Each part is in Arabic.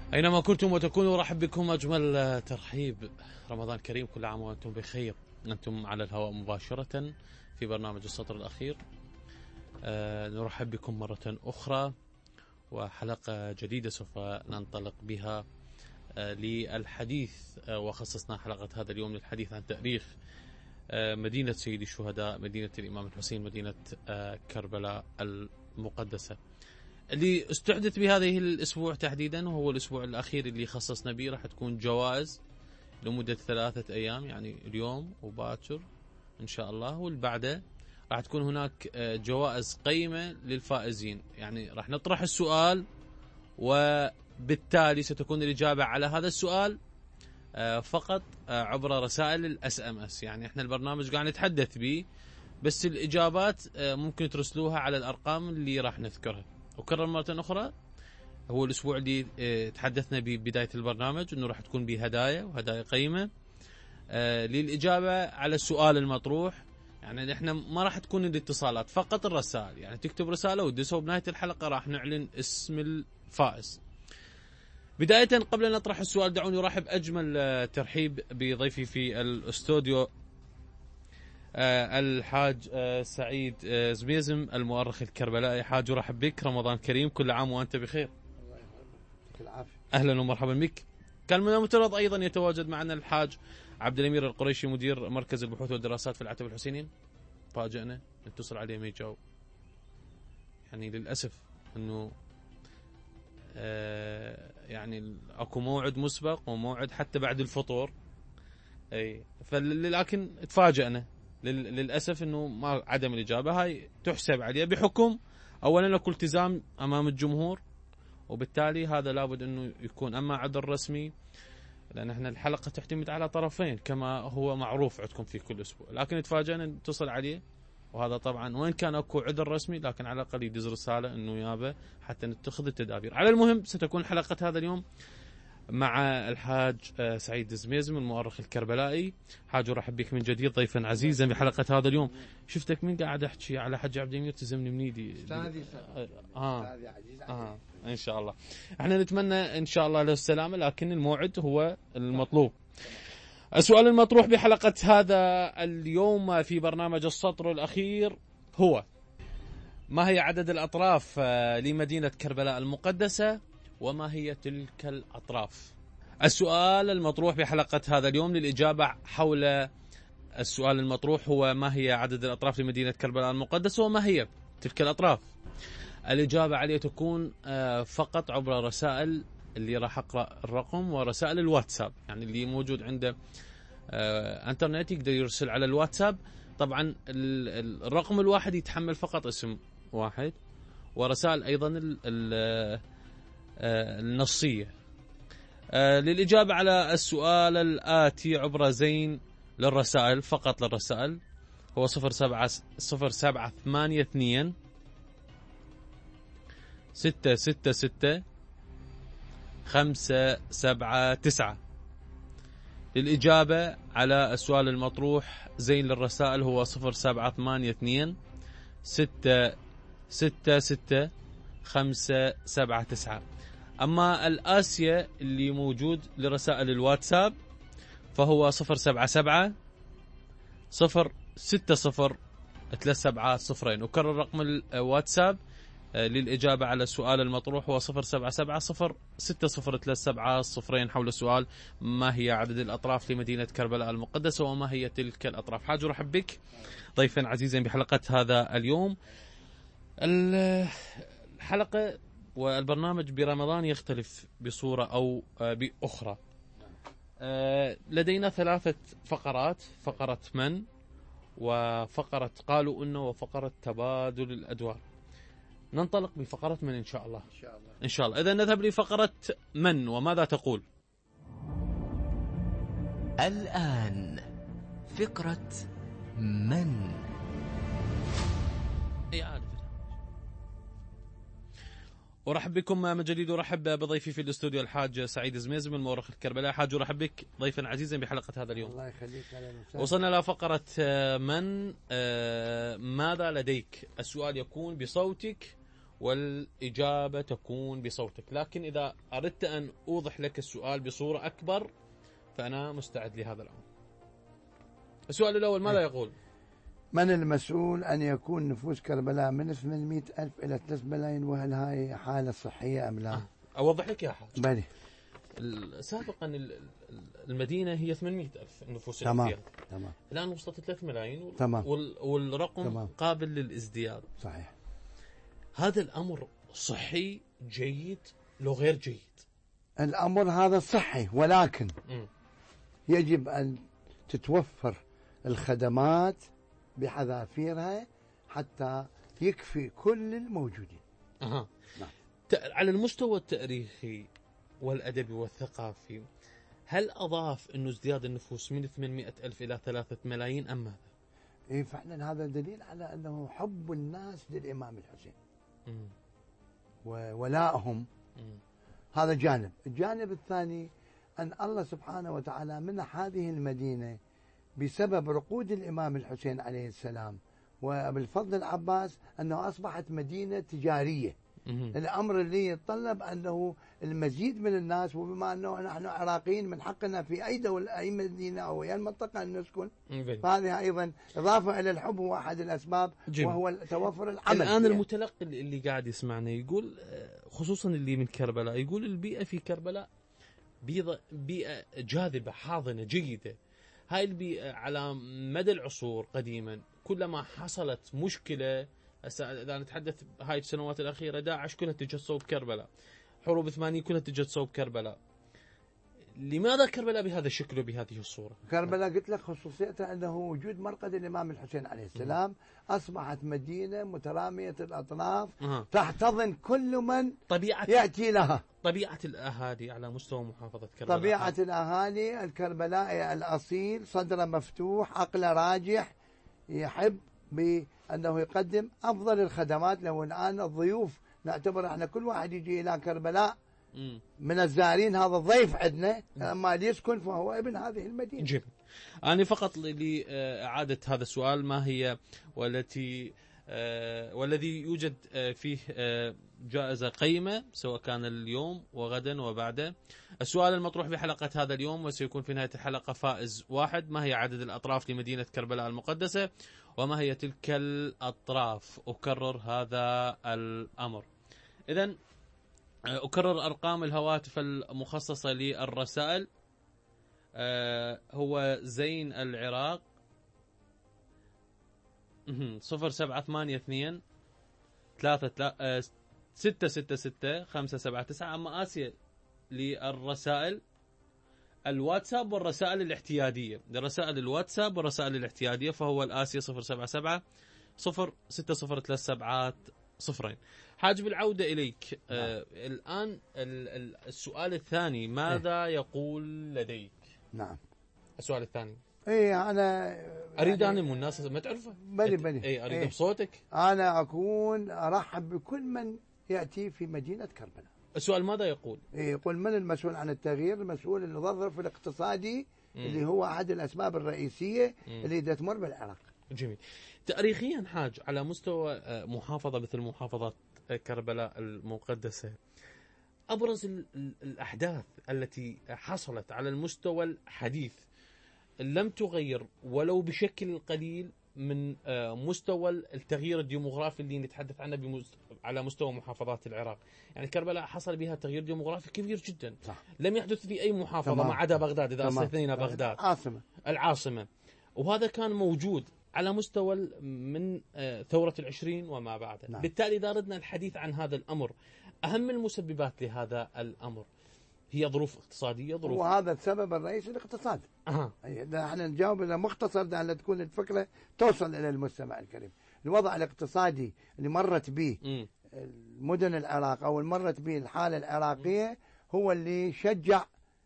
أينما كنتم وتكونوا رحب بكم أجمل ترحيب. رمضان كريم، كل عام وأنتم بخير. أنتم على الهواء مباشرة في برنامج السطر الأخير. نرحب بكم مرة أخرى وحلقة جديدة سوف ننطلق بها للحديث، وخصصنا حلقة هذا اليوم للحديث عن تاريخ مدينة سيد الشهداء، مدينة الإمام الحسين، مدينة كربلاء المقدسة، اللي استحدث بهذه الأسبوع تحديدا، وهو الأسبوع الأخير اللي خصصنا به. راح تكون جوائز لمدة 3 أيام، يعني اليوم وباكر إن شاء الله، والبعده راح تكون هناك جوائز قيمة للفائزين. يعني راح نطرح السؤال، وبالتالي ستكون الإجابة على هذا السؤال فقط عبر رسائل الSMS. يعني احنا البرنامج قاعد نتحدث به، بس الإجابات ممكن ترسلوها على الأرقام اللي راح نذكرها. وكرر مرة أخرى، هو الأسبوع اللي تحدثنا ببداية البرنامج أنه راح تكون به هدايا وهدايا قيمة للإجابة على السؤال المطروح. يعني احنا ما راح تكون الاتصالات، فقط الرسائل. يعني تكتب رسالة ودسوا، بنهاية الحلقة راح نعلن اسم الفائز. بداية قبل أن نطرح السؤال، دعوني أرحب أجمل ترحيب بضيفي في الاستوديو، الحاج سعيد زميزم، المؤرخ الكربلائي. حاج ارحب بك، رمضان كريم، كل عام وانت بخير. الله يحفظك العافيه. اهلا ومرحبا بك. كان من المفترض ايضا يتواجد معنا الحاج عبد الامير القريشي، مدير مركز البحوث والدراسات في العتبة الحسينيين. فاجئنا، نتصل عليه ما يجاوب. يعني للاسف انه يعني اكو موعد مسبق وموعد حتى بعد الفطور، اي لكن تفاجئنا للأسف أنه ما عدم الإجابة. هاي تحسب عليه بحكم أولا اكو التزام أمام الجمهور، وبالتالي هذا لابد أنه يكون أما عذر رسمي، لأن احنا الحلقة تعتمد على طرفين كما هو معروف عندكم في كل أسبوع. لكن تفاجئنا نتصل عليه، وهذا طبعا وين كان اكو عذر رسمي، لكن على الأقل يدز رسالة أنه يابا حتى نتخذ التدابير. على المهم، ستكون حلقة هذا اليوم مع الحاج سعيد زميزم، المؤرخ الكربلائي. حاج ارحب بك من جديد ضيفا عزيزا بحلقة هذا اليوم. شفتك من قاعد احكي على حاج عبد الامير تزمني من ايدي. استاذي عزيز ان شاء الله. احنا نتمنى ان شاء الله له السلامة، لكن الموعد هو المطلوب. السؤال المطروح بحلقة هذا اليوم في برنامج السطر الأخير هو: ما هي عدد الأطراف لمدينة كربلاء المقدسة، وما هي تلك الأطراف؟ السؤال المطروح بحلقة هذا اليوم للإجابة حول السؤال المطروح هو: ما هي عدد الأطراف لمدينة كربلاء المقدسة، وما هي تلك الأطراف؟ الإجابة عليه تكون فقط عبر رسائل، اللي راح أقرأ الرقم، ورسائل الواتساب. يعني اللي موجود عنده انترنت يقدر يرسل على الواتساب. طبعا الرقم الواحد يتحمل فقط اسم واحد، ورسائل أيضا النصية. للإجابة على السؤال الآتي عبر زين للرسائل، فقط للرسائل، هو 0782 666 579. للإجابة على السؤال المطروح زين للرسائل هو 0782 666 579. أما الآسيا اللي موجود لرسائل الواتساب فهو 077 060 3702. وكرر رقم الواتساب للإجابة على السؤال المطروح هو 077 060 3702 حول السؤال: ما هي عدد الأطراف لمدينة كربلاء المقدسة، وما هي تلك الأطراف؟ حاج ارحب بك ضيفا عزيزا بحلقة هذا اليوم. الحلقة والبرنامج برمضان يختلف بصورة أو بأخرى. لدينا 3 فقرات: فقرة من، وفقرة قالوا إنه، وفقرة تبادل الأدوار. ننطلق بفقرة من إن شاء الله. إن شاء الله. إذا نذهب لفقرة من، وماذا تقول؟ الآن فقرة من. أرحب بكم من جديد، أرحب بضيفي في الاستوديو الحاج سعيد زميزم، المؤرخ الكربلائي. حاج أرحب بك ضيفا عزيزا بحلقة هذا اليوم. الله يخليك. وصلنا إلى فقرة من. ماذا لديك؟ السؤال يكون بصوتك والإجابة تكون بصوتك. لكن إذا أردت أن أوضح لك السؤال بصورة أكبر فأنا مستعد لهذا الأمر. السؤال الأول ماذا يقول؟ من المسؤول أن يكون نفوس كربلاء من 800,000 إلى 3 ملايين، وهل هاي حالة صحية أم لا؟ أوضح لك يا حاج. بلي. سابقا المدينة هي 800,000 نفوس. تمام. الآن وصلت 3 ملايين تمام. والرقم تمام. قابل للازدياد. صحيح. هذا الأمر صحي جيد لو غير جيد؟ الأمر هذا صحي، ولكن يجب أن تتوفر الخدمات بحذافيرها حتى يكفي كل الموجودين. نعم. على المستوى التاريخي والأدبي والثقافي، هل أضاف أنه ازدياد النفوس من 800,000 إلى 3 ملايين أم ماذا؟ إيه فعلا هذا دليل على أنه حب الناس للإمام الحسين وولائهم. هذا جانب. الجانب الثاني أن الله سبحانه وتعالى منح هذه المدينة بسبب رقود الإمام الحسين عليه السلام وبالفضل العباس أنه أصبحت مدينة تجارية. الأمر اللي يتطلب أنه المزيد من الناس، وبما أنه نحن عراقيين من حقنا في أي دولة أي مدينة أو أي منطقة أن نسكن، فهذه أيضا إضافة إلى الحب هو أحد الأسباب، وهو توفر العمل. الآن المتلقي اللي قاعد يسمعنا يقول، خصوصا اللي من كربلاء، يقول البيئة في كربلاء بيئة جاذبة حاضنة جيدة. هاي البيئة على مدى العصور قديما كلما حصلت مشكلة، إذا نتحدث هاي السنوات الأخيرة، داعش كلها تجت صوب كربلاء، حروب 80 كلها تجت صوب كربلاء. لماذا كربلاء بهذا الشكل وبهذه الصورة؟ كربلاء قلت لك خصوصيتها أنه وجود مرقد الإمام الحسين عليه السلام أصبحت مدينة مترامية الأطراف تحتضن كل من يأتي لها. طبيعة الأهالي على مستوى محافظة كربلاء، طبيعة الأهالي الكربلائي الأصيل، صدره مفتوح، عقله راجح، يحب بأنه يقدم أفضل الخدمات. لو الآن الضيوف نعتبر احنا كل واحد يجي إلى كربلاء من الزائرين هذا ضيف عندنا، أما يسكن فهو ابن هذه المدينة. جميل. أنا فقط لإعادة هذا السؤال، ما هي والذي يوجد فيه جائزة قيمة سواء كان اليوم وغدا وبعده. السؤال المطروح بحلقة هذا اليوم وسيكون في نهاية الحلقة فائز واحد: ما هي عدد الأطراف لمدينة كربلاء المقدسة، وما هي تلك الأطراف؟ أكرر هذا الأمر. إذن أكرر أرقام الهواتف المخصصة للرسائل. هو زين العراق 0782 666 579. أما آسيا للرسائل الواتساب والرسائل الاحتيادية، لرسائل الواتساب والرسائل الاحتيادية فهو الآسيا 077 060370. حاج بالعودة إليك. الآن السؤال الثاني، ماذا يقول لديك؟ نعم. السؤال الثاني. ايه انا اريد يعني من الناس ما تعرفه. بلي ايه اريد بصوتك. انا اكون ارحب بكل من ياتي في مدينه كربلاء. السؤال ماذا يقول؟ يقول من المسؤول عن التغيير؟ المسؤول الظرف الاقتصادي اللي هو احد الاسباب الرئيسيه اللي تمر بالعراق. جميل. تاريخيا حاج، على مستوى محافظه مثل محافظه كربلاء المقدسه، ابرز الاحداث التي حصلت على المستوى الحديث لم تغير ولو بشكل قليل من مستوى التغيير الديموغرافي اللي نتحدث عنه على مستوى محافظات العراق. يعني كربلاء حصل بها تغيير ديموغرافي كبير جدا. صح. لم يحدث في أي محافظة ما عدا بغداد، إذا استثنينا بغداد العاصمة. وهذا كان موجود على مستوى من ثورة 20 وما بعد. نعم. بالتالي إذا أردنا الحديث عن هذا الأمر، أهم المسببات لهذا الأمر هي ظروف اقتصادية. وهذا السبب الرئيسي الاقتصاد. احنا نجاوب إلى مختصر لأن تكون الفكرة توصل إلى المستمع الكريم. الوضع الاقتصادي اللي مرت به مدن العراق أو مرت به الحالة العراقية هو اللي شجع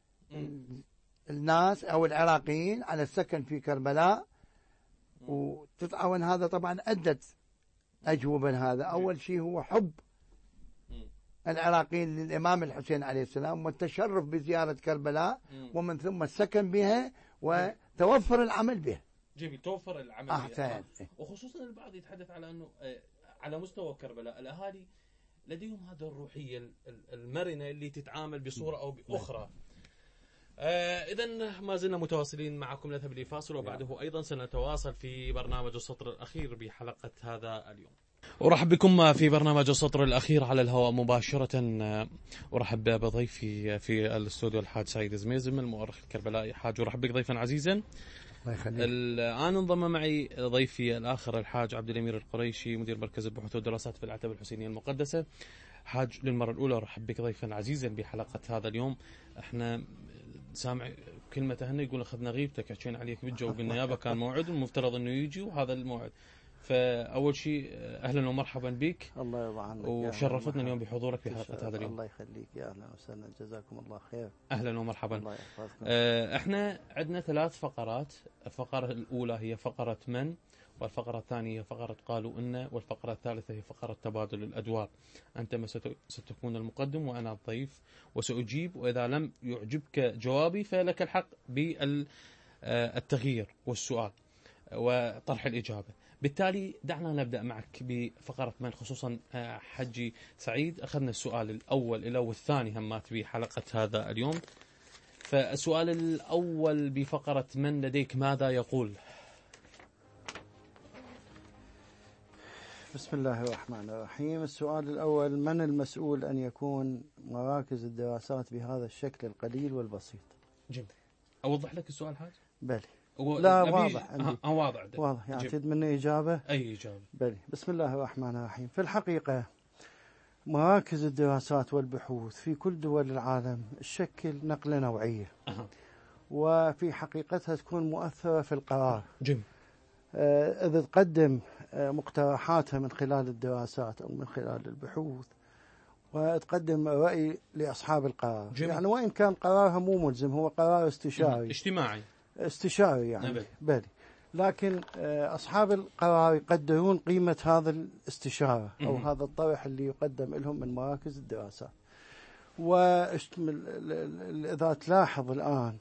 الناس أو العراقيين على السكن في كربلاء. وتتعاون هذا طبعا أدت أجوبة. هذا أول شيء هو حب العراقيين للإمام الحسين عليه السلام والتشرف بزيارة كربلاء، ومن ثم السكن بها وتوفر العمل بها. جميل. توفر العمل بها. وخصوصا البعض يتحدث على أنه على مستوى كربلاء الأهالي لديهم هذه الروحية المرنة اللي تتعامل بصورة أو بأخرى. إذن ما زلنا متواصلين معكم، نذهب لفاصل وبعده أيضا سنتواصل في برنامج السطر الأخير بحلقة هذا اليوم. أرحب بكم في برنامج السطر الأخير على الهواء مباشرة. أرحب بضيفي في الاستوديو الحاج سعيد زميزم المؤرخ الكربلائي. حاج أرحب بك ضيفا عزيزا. الله يخليك. الآن انضم معي ضيفي الآخر الحاج عبد الأمير القريشي مدير مركز البحوث والدراسات في العتبة الحسينية المقدسة. حاج، للمرة الأولى أرحب بك ضيفا عزيزا بحلقة هذا اليوم. احنا سامع كلمة هنا يقول أخذنا غيبتك، حكينا عليك بالجو وقلنا يابا كان موعد المفترض أنه يجي وهذا الموعد. فأول شيء أهلا ومرحبا بك. الله يرضى عنك وشرفتنا اليوم بحضورك في حلقة هذا اليوم. الله يخليك، يا أهلا وسهلا، جزاكم الله خير. أهلا ومرحبا. الله يحفظكم. احنا عندنا 3 فقرات. الفقرة الأولى هي فقرة من، والفقرة الثانية هي فقرة قالوا إن، والفقرة الثالثة هي فقرة تبادل الأدوار. أنت ستكون المقدم وأنا الضيف وسأجيب، وإذا لم يعجبك جوابي فلك الحق بالتغيير والسؤال وطرح الإجابة. بالتالي دعنا نبدأ معك بفقرة من، خصوصا حجي سعيد أخذنا السؤال الأول إلى والثاني همات بحلقة هذا اليوم. فالسؤال الأول بفقرة من لديك ماذا يقول؟ بسم الله الرحمن الرحيم. السؤال الأول: من المسؤول أن يكون مراكز الدراسات بهذا الشكل القليل والبسيط؟ جميل. أوضح لك السؤال حاج؟ بلي. لا واضح عندي. واضح. واضح يعني تريد مني إجابة؟ أي إجابة. بلي. بسم الله الرحمن الرحيم. في الحقيقة مراكز الدراسات والبحوث في كل دول العالم تشكل نقلة نوعية. وفي حقيقتها تكون مؤثرة في القرار. جميل. إذا تقدم مقترحاتها من خلال الدراسات أو من خلال البحوث، وتقدم رأي لأصحاب القرار. جميل. يعني وإن كان قرارها مو ملزم، هو قرار استشاري استشاري يعني. بلي. لكن أصحاب القرار يقدرون قيمة هذا الاستشارة أو هذا الطرح اللي يقدم لهم من مراكز الدراسات. وإذا تلاحظ الآن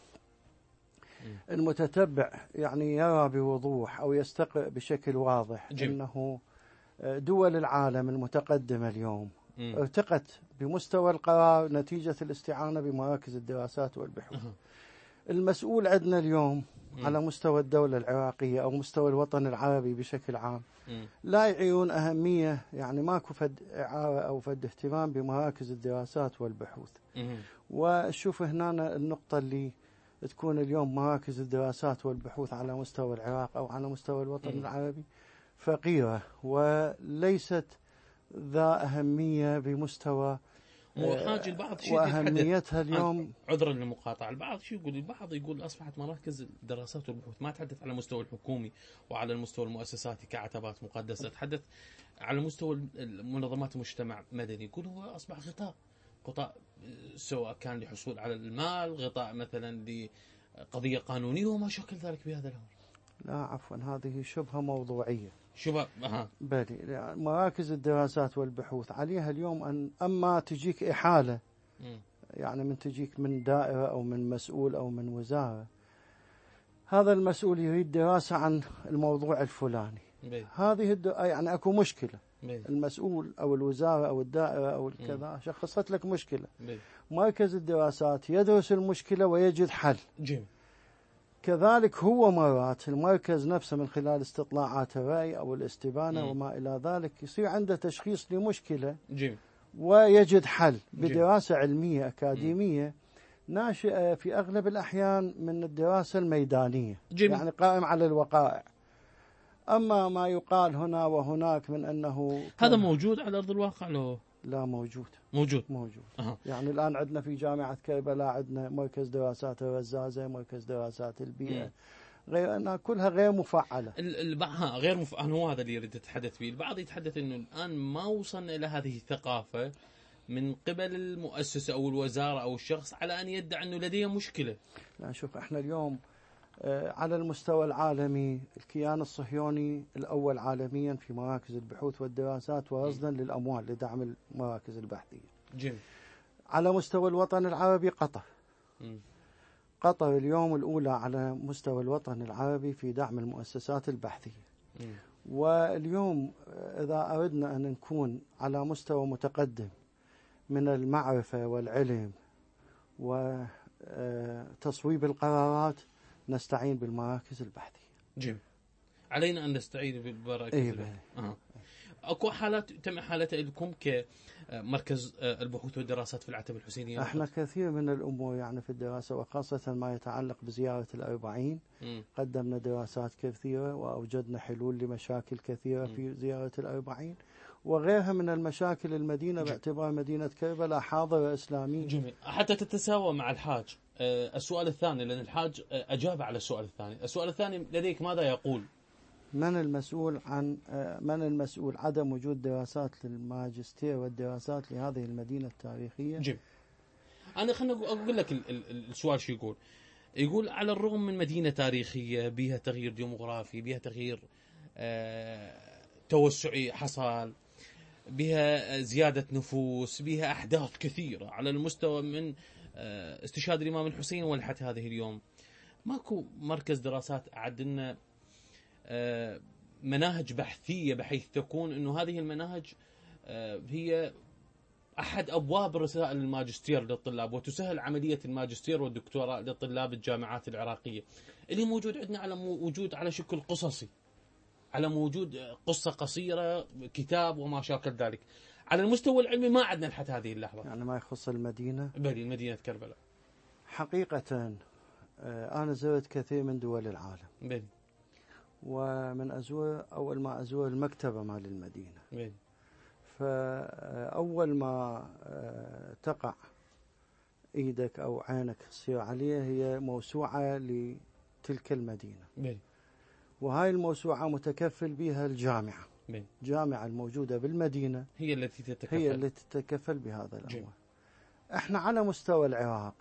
المتتبع يعني يرى بوضوح أو يستقرأ بشكل واضح أنه دول العالم المتقدمة اليوم ارتقت بمستوى القرار نتيجة الاستعانة بمراكز الدراسات والبحوث. المسؤول عندنا اليوم على مستوى الدولة العراقية أو مستوى الوطن العربي بشكل عام لا يعيون أهمية، يعني ماكو فد إعارة أو فد اهتمام بمراكز الدراسات والبحوث. وشوف هنا النقطة اللي تكون اليوم مراكز الدراسات والبحوث على مستوى العراق أو على مستوى الوطن العربي فقيرة وليست ذا أهمية بمستوى وحاج البعض شيء وأهميتها اليوم. عذرا للمقاطعة، البعض يقول أصبحت مراكز الدراسات والبحوث ما تحدث على المستوى الحكومي وعلى المستوى المؤسساتي كعتبات مقدسة، تحدث على مستوى منظمات المجتمع المدني. يقول هو أصبح غطاء سواء كان لحصول على المال، غطاء مثلا لقضية قانونية وما شكل ذلك بهذا الأمر. لا عفوا، هذه شبهة موضوعية. بلي. يعني مراكز الدراسات والبحوث عليها اليوم أن أما تجيك إحالة يعني من تجيك من دائرة أو من مسؤول أو من وزارة، هذا المسؤول يريد دراسة عن الموضوع الفلاني. هذه يعني أكو مشكلة. المسؤول أو الوزارة أو الدائرة أو الكذا شخصت لك مشكلة. مركز الدراسات يدرس المشكلة ويجد حل. كذلك هو مرات المركز نفسه من خلال استطلاعات الرأي أو الاستبانة وما إلى ذلك يصير عنده تشخيص لمشكلة ويجد حل بدراسة علمية أكاديمية ناشئة في أغلب الأحيان من الدراسة الميدانية. يعني قائم على الوقائع. أما ما يقال هنا وهناك من أنه هذا موجود على أرض الواقع له؟ لا موجود. يعني الآن عندنا في جامعة كربلاء عندنا مركز دراسات الرزازة، مركز دراسات البيئة، غير أنها كلها غير مفعلة. غير مفعلة. هو هذا اللي يريد يتحدث فيه. البعض يتحدث أنه الآن ما وصلنا إلى هذه الثقافة من قبل المؤسسة أو الوزارة أو الشخص على أن يدعي أنه لديه مشكلة. لا شوف، احنا اليوم على المستوى العالمي الكيان الصهيوني الأول عالميا في مراكز البحوث والدراسات ورصدا للأموال لدعم المراكز البحثية. على مستوى الوطن العربي قطر اليوم الأولى على مستوى الوطن العربي في دعم المؤسسات البحثية. واليوم إذا أردنا أن نكون على مستوى متقدم من المعرفة والعلم وتصويب القرارات نستعين بالمراكز البحثية. جميل. علينا أن نستعين بالمراكز البحثية. أكو حالات تم إحالتها لكم كمركز البحوث والدراسات في العتبة الحسينية؟ احنا كثير من الأمور يعني في الدراسة وخاصة ما يتعلق بزيارة الأربعين قدمنا دراسات كثيرة وأوجدنا حلول لمشاكل كثيرة في زيارة الأربعين وغيرها من المشاكل المدينة باعتبار مدينة كربلاء حاضرة إسلامية. جميل. حتى تتساوى مع الحاج. السؤال الثاني، لأن الحاج أجاب على السؤال الثاني. السؤال الثاني لديك ماذا يقول؟ من المسؤول عدم وجود دراسات للماجستير والدراسات لهذه المدينة التاريخية؟ جميل. أنا خلنا أقول لك السؤال شو يقول. يقول على الرغم من مدينة تاريخية بها تغيير ديموغرافي، بها تغيير توسعي حصل، بها زيادة نفوس، بها أحداث كثيرة على المستوى من استشهاد الإمام الحسين ولحد هذه اليوم، ماكو مركز دراسات عندنا مناهج بحثية بحيث تكون أنه هذه المناهج هي أحد أبواب رسائل الماجستير للطلاب وتسهل عملية الماجستير والدكتوراه لطلاب الجامعات العراقية اللي موجود عندنا على وجود على شكل قصصي، على موجود قصة قصيرة، كتاب وما شاكل ذلك. على المستوى العلمي ما عندنا لحد هذه اللحظة. يعني ما يخص المدينة؟ بلي مدينة كربلاء. حقيقة أنا زرت كثير من دول العالم. بلي. ومن أول ما أزور المكتبة مال المدينة. بلي. فأول ما تقع إيدك أو عينك تصير عليه هي موسوعة لتلك المدينة. بلي. وهاي الموسوعة متكفل بها الجامعة. بلي. الجامعة الموجودة بالمدينة هي التي تتكفل بهذا الأمر. احنا على مستوى العراق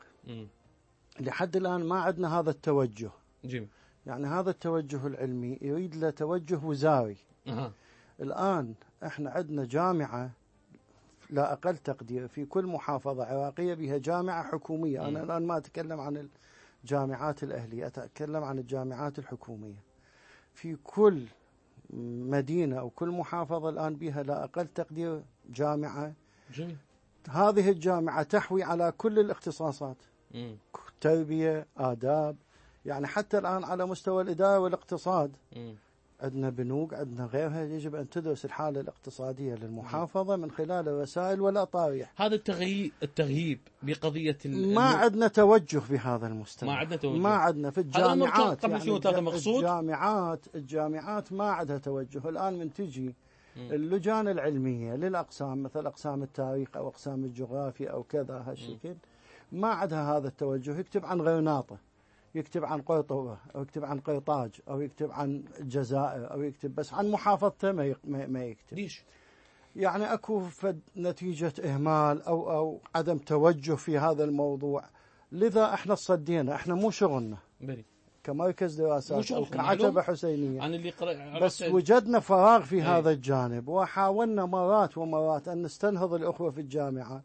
لحد الآن ما عندنا هذا التوجه. يعني هذا التوجه العلمي يريد له توجه وزاري. الآن احنا عندنا جامعة لا أقل تقدير في كل محافظة عراقية بها جامعة حكومية. أنا الآن ما أتكلم عن الجامعات الأهلية، أتكلم عن الجامعات الحكومية. في كل مدينة أو كل محافظة الآن بها لا أقل تقدير جامعة. جميل. هذه الجامعة تحوي على كل الاختصاصات، تربية، آداب، يعني حتى الآن على مستوى الإدارة والاقتصاد عندنا بنوك، عندنا غيرها. يجب أن تدرس الحالة الاقتصادية للمحافظة من خلال الرسائل والأطاريح. هذا التغييب بقضية ما عندنا توجه بهذا المستوى. ما عندنا في الجامعات. يعني الجامعات ما عندها توجه. الآن من تجي اللجان العلمية للأقسام مثل أقسام التاريخ أو أقسام الجغرافيا أو كذا هالشكل، ما عندها هذا التوجه. يكتب عن غرناطة، يكتب عن قرطبة، أو يكتب عن قرطاج، أو يكتب عن الجزائر، أو يكتب بس عن محافظته ما يكتب. ليش؟ يعني أكو نتيجة إهمال أو عدم توجه في هذا الموضوع. لذا احنا صدينا، احنا مو شغلنا كمركز دراسات أو كعتبة حسينية، بس وجدنا فراغ في هذا الجانب، وحاولنا مرات ومرات أن نستنهض الأخوة في الجامعة.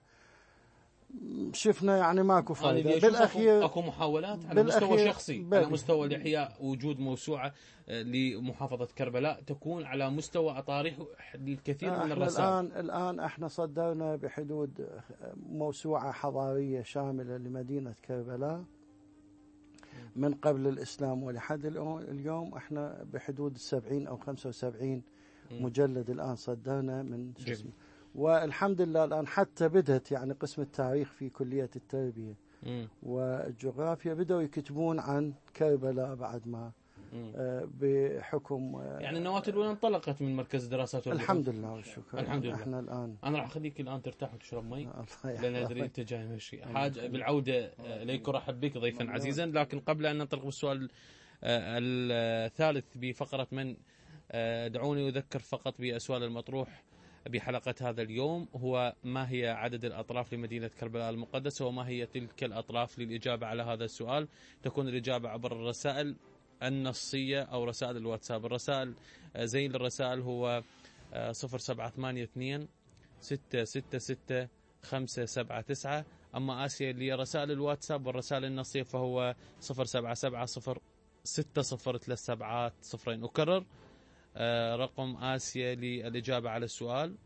شفنا يعني ماكو فائدة. بالأخير أكو محاولات على مستوى شخصي، على مستوى الإحياء وجود موسوعة لمحافظة كربلاء تكون على مستوى أطاريح الكثير من الرسائل. الآن احنا صدرنا بحدود موسوعة حضارية شاملة لمدينة كربلاء من قبل الإسلام ولحد اليوم. احنا بحدود 70 أو 75 مجلد الآن صدرنا من اسمه. والحمد لله الآن حتى بدأت يعني قسم التاريخ في كلية التربية والجغرافيا بدأوا يكتبون عن كربلاء بعد ما بحكم يعني النواة الأولى انطلقت من مركز الدراسات والبحوث. الحمد لله والشكر. الحمد لله. احنا الآن أنا راح أخليك الآن ترتاح وتشرب مي لأن أدري أنت جاي ماشي. حاج بالعودة إليك رحب بك ضيفا عزيزا، لكن قبل أن ننطلق بالسؤال الثالث بفقرة من دعوني أذكر فقط بالسؤال المطروح بحلقة هذا اليوم، هو ما هي عدد الأطراف لمدينة كربلاء المقدسة وما هي تلك الأطراف؟ للإجابة على هذا السؤال تكون الإجابة عبر الرسائل النصية أو رسائل الواتساب. الرسائل زين الرسائل هو 0782 666 579. أما آسيا لرسائل الواتساب والرسائل النصية فهو 077 060 37 0. أكرر رقم آسيا للإجابة على السؤال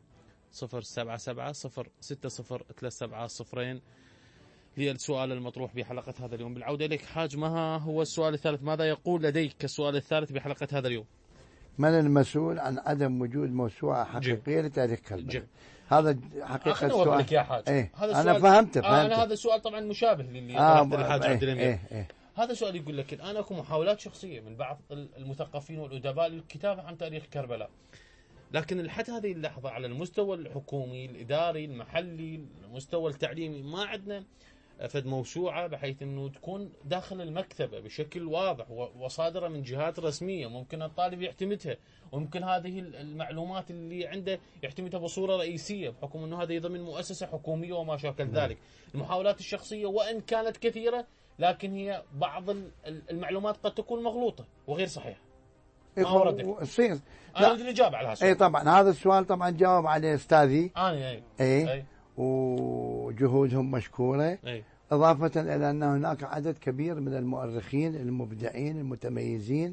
077-060-370 للسؤال المطروح بحلقة هذا اليوم. بالعودة إليك حاج، ما هو السؤال الثالث؟ ماذا يقول لديك السؤال الثالث بحلقة هذا اليوم؟ من المسؤول عن عدم وجود موسوعة حقيقية لتاريخ كربلاء؟ هذا حقيقة السؤال. لك يا حاج. إيه؟ هذا أنا فهمت. أنا هذا السؤال طبعا مشابه للي طرحته الحاج عبد الأمير. هذا سؤال يقول لك الآن أكو محاولات شخصية من بعض المثقفين والأدباء للكتابة عن تاريخ كربلاء، لكن لحد هذه اللحظة على المستوى الحكومي الإداري المحلي المستوى التعليمي ما عندنا فد موسوعة بحيث أنه تكون داخل المكتبة بشكل واضح وصادرة من جهات رسمية ممكن الطالب يعتمدها، وممكن هذه المعلومات اللي عنده يعتمدها بصورة رئيسية بحكم أنه هذا ضمن مؤسسة حكومية وما شاكل ذلك. المحاولات الشخصية وإن كانت كثيرة لكن هي بعض المعلومات قد تكون مغلوطة وغير صحيحة. ما وردك؟ أنا أريد الإجابة على هذا السؤال. أي طبعا هذا السؤال طبعا جاوب عليه أستاذي. أي. وجهودهم مشكورة. إضافة إلى أن هناك عدد كبير من المؤرخين المبدعين المتميزين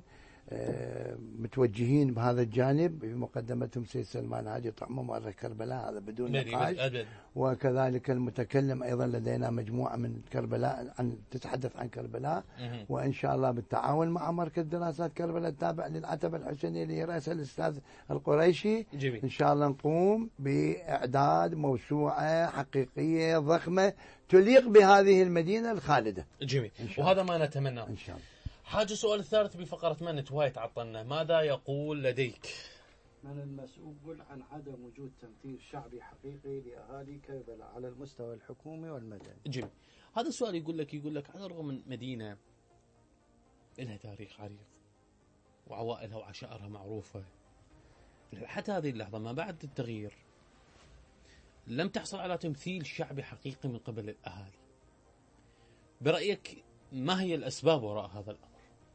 متوجهين بهذا الجانب، بمقدمتهم سيد سلمان هادي طعمة مؤرخ كربلاء، هذا بدون نقاش. وكذلك المتكلم أيضا لدينا مجموعة من كربلاء تتحدث عن كربلاء، وإن شاء الله بالتعاون مع مركز دراسات كربلاء التابع للعتبة الحسينية اللي يرأسها الأستاذ القريشي. إن شاء الله نقوم بإعداد موسوعة حقيقية ضخمة تليق بهذه المدينة الخالدة. جميل، وهذا ما نتمناه إن شاء الله. حاج، السؤال الثالث بفقرة من هواية تعطلنا، ماذا يقول لديك؟ من المسؤول عن عدم وجود تمثيل شعبي حقيقي لأهالي كربلاء على المستوى الحكومي والمدني؟ جميل. هذا السؤال يقول لك على الرغم من مدينة لها تاريخ عريق وعوائلها وعشائرها معروفة، حتى هذه اللحظة ما بعد التغيير لم تحصل على تمثيل شعبي حقيقي من قبل الأهالي. برأيك ما هي الأسباب وراء هذا الأمر؟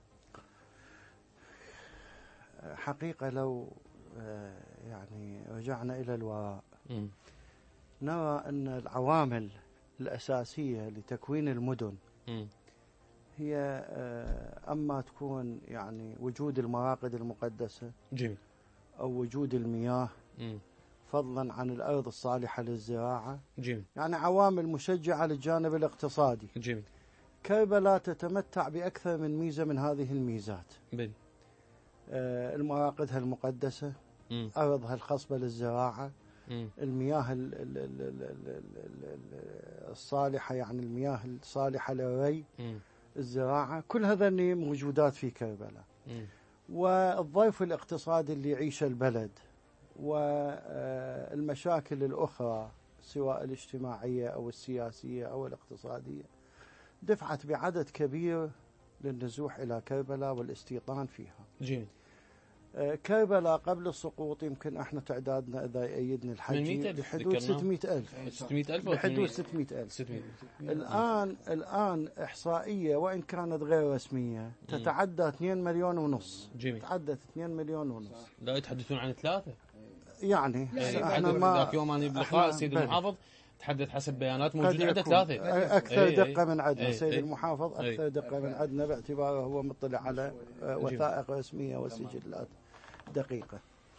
حقيقة لو يعني رجعنا إلى الوراء نرى أن العوامل الأساسية لتكوين المدن هي أما تكون يعني وجود المراقد المقدسة، جميل، أو وجود المياه، فضلا عن الأرض الصالحة للزراعة، جميل، يعني عوامل مشجعة للجانب الاقتصادي. جميل. كربلاء تتمتع بأكثر من ميزة من هذه الميزات. المراقدها المقدسة، أرضها الخصبة للزراعة، المياه الصالحة، يعني المياه الصالحة للري، الزراعة، كل هذا موجودات في كربلاء. والظرف الاقتصادي اللي يعيشه البلد والمشاكل الأخرى سواء الاجتماعية أو السياسية أو الاقتصادية دفعت بعدد كبير للنزوح إلى كربلاء والاستيطان فيها. جميل. كربلاء قبل السقوط يمكن احنا تعدادنا اذا يأيدنا الحجي بحدود 600,000 بحدود 600,000. الان احصائيه وان كانت غير رسميه تتعدى 2 مليون ونص. جميل. تتعدى 2 مليون ونص. لا يتحدثون عن 3 يعني احنا ما ذاك يوم انا بلقاء سيد المحافظ تحدث حسب بيانات موجوده عنده 3 اكثر دقه من عندنا. سيد المحافظ اكثر دقه من عندنا باعتباره هو مطلع على وثائق رسميه وسجلات دقيقة.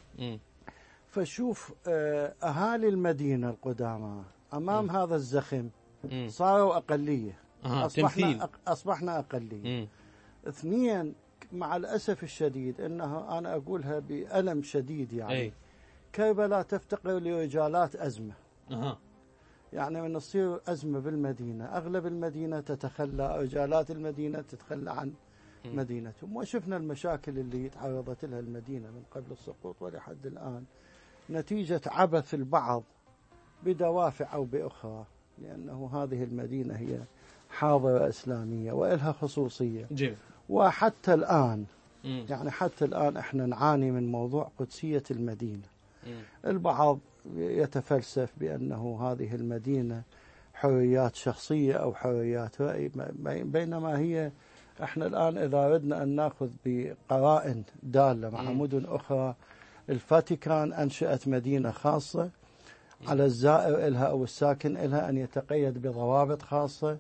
فشوف أهالي المدينة القدامى أمام هذا الزخم صاروا أقلية. أصبحنا أقلية. 2، مع الأسف الشديد أنه أنا أقولها بألم شديد، يعني كربلاء تفتقر لرجالات أزمة. يعني من تصير أزمة بالمدينة أغلب المدينة تتخلى، رجالات المدينة تتخلى عن مدينتهم. وشفنا المشاكل اللي تعرضت لها المدينة من قبل السقوط ولحد الآن نتيجة عبث البعض بدوافع أو بأخرى، لأنه هذه المدينة هي حاضرة إسلامية وإلها خصوصية. جميل. وحتى الآن يعني حتى الآن احنا نعاني من موضوع قدسية المدينة. البعض يتفلسف بأنه هذه المدينة حريات شخصية أو حريات رأي، بينما هي احنا الآن إذا أردنا أن نأخذ بقرائن دالة مع مدن أخرى، الفاتيكان أنشأت مدينة خاصة على الزائر إلها أو الساكن إلها أن يتقيد بضوابط خاصة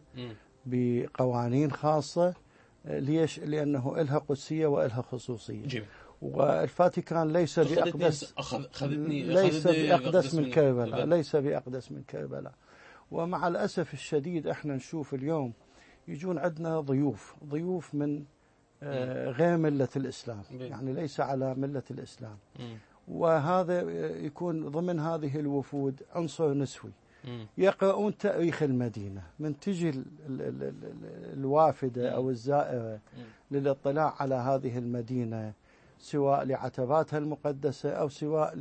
بقوانين خاصة. ليش؟ لأنه إلها قدسية وإلها خصوصية. جميل. والفاتيكان ليس بأقدس من كربلاء، ليس بأقدس من كربلاء. ومع الأسف الشديد احنا نشوف اليوم يجون عندنا ضيوف من غير ملة الإسلام، يعني ليس على ملة الإسلام، وهذا يكون ضمن هذه الوفود عنصر نسوي. يقرؤون تاريخ المدينة، من تجي الوافدة أو الزائرة للاطلاع على هذه المدينة، سواء لعتباتها المقدسة أو سواء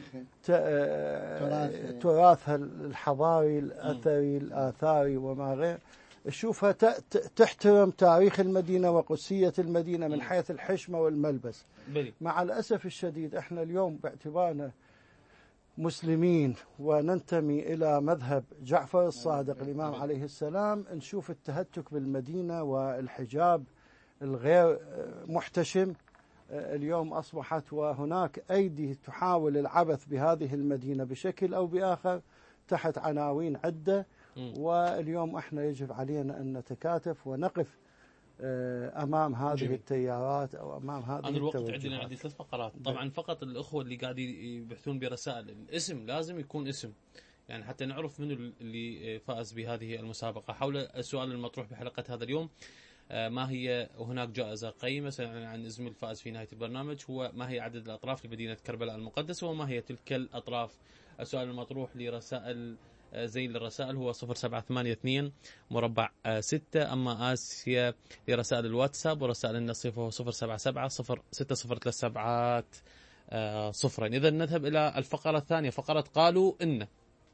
لتراثها الحضاري الأثري الآثاري وما غير، شوفها تحترم تاريخ المدينة وقدسية المدينة من حيث الحشمة والملبس. مع الأسف الشديد احنا اليوم باعتبارنا مسلمين وننتمي إلى مذهب جعفر الصادق الإمام عليه السلام، نشوف التهتك بالمدينة والحجاب الغير محتشم اليوم أصبحت، وهناك أيدي تحاول العبث بهذه المدينة بشكل أو بآخر تحت عناوين عدة. واليوم احنا يجب علينا أن نتكاتف ونقف أمام هذه التيارات أو أمام هذه الوقت. التوجهات. عندي 3 فقرات طبعا، فقط الأخوة اللي قاعدين يبحثون برسائل، الاسم لازم يكون اسم، يعني حتى نعرف منو اللي فاز بهذه المسابقة. حول السؤال المطروح بحلقة هذا اليوم، ما هي هناك جائزة قيمة عن اسم الفائز في نهاية البرنامج، هو ما هي عدد الأطراف لمدينة كربلاء المقدسة وما هي تلك الأطراف. السؤال المطروح لرسائل زين للرسائل هو 0782 مربع 6. أما آسيا لرسائل الواتساب ورسائل النصيف هو 077 06037 0. إذا نذهب إلى الفقرة الثانية، فقرة قالوا إن.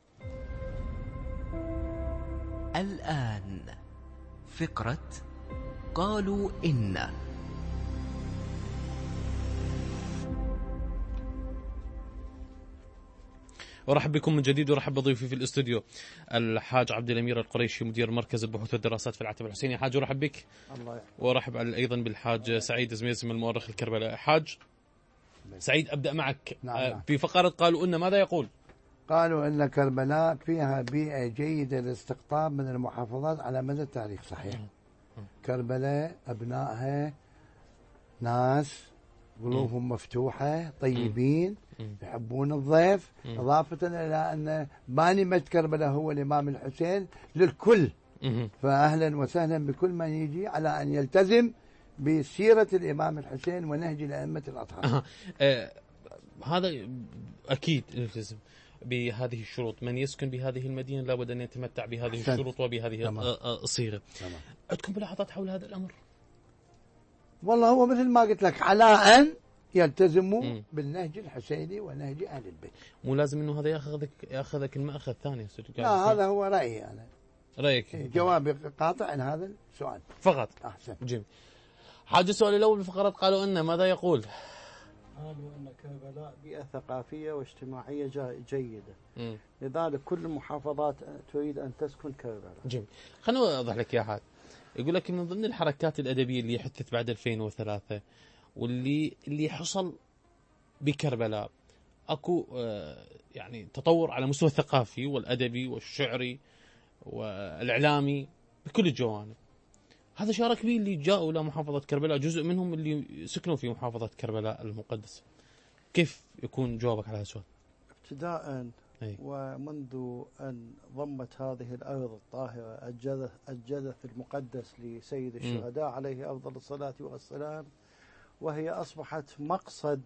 الآن فقرة قالوا إن. ورحب بكم من جديد، ورحب بضيفي في الاستوديو الحاج عبد الأمير القريشي، مدير مركز البحوث والدراسات في العتبة الحسيني. حاج ورحب بك. الله يحفظك. ورحب أيضا بالحاج سعيد زميزم المؤرخ الكربلائي. حاج سعيد، أبدأ معك. نعم. في فقرة قالوا إن ماذا يقول؟ قالوا أن كربلاء فيها بيئة جيدة للاستقطاب من المحافظات على مدى التاريخ. صحيح. كربلاء أبنائها ناس قلوبهم مفتوحة، طيبين، يحبون الضيف، إضافة إلى أن باني مجد كربلاء هو الإمام الحسين للكل، فأهلا وسهلا بكل من يجي على أن يلتزم بسيرة الإمام الحسين ونهج الأئمة الأطهار. هذا أكيد يلتزم بهذه الشروط. من يسكن بهذه المدينة لابد أن يتمتع بهذه الشروط وبهذه الصيغة. عندكم ملاحظات حول هذا الأمر؟ والله هو مثل ما قلت لك، على أن يلتزموا بالنهج الحسيني ونهج أهل البيت. مو لازم إنه هذا يأخذك المأخذ الثاني. لا، هذا هو رأيي أنا. رأيك؟ جوابي قاطع عن هذا السؤال فقط. أحسن. جميل. حاجة السؤال الأول بفقرة قالوا إن ماذا يقول؟ قالوا أن كربلاء بيئة ثقافية واجتماعية جيدة، لذلك كل المحافظات تريد أن تسكن كربلاء. جميل. خليني أوضح لك يا حاج. يقول لك من ضمن الحركات الأدبية اللي حدثت بعد 2003 واللي حصل بكربلاء أكو يعني تطور على مستوى الثقافي والأدبي والشعري والإعلامي بكل الجوانب. هذا شارك به اللي جاءوا إلى محافظة كربلاء، جزء منهم اللي سكنوا في محافظة كربلاء المقدسة. كيف يكون جوابك على هذا السؤال؟ ابتداء ومنذ أن ضمت هذه الأرض الطاهرة الجدث المقدس لسيد الشهداء عليه أفضل الصلاة والسلام، وهي أصبحت مقصد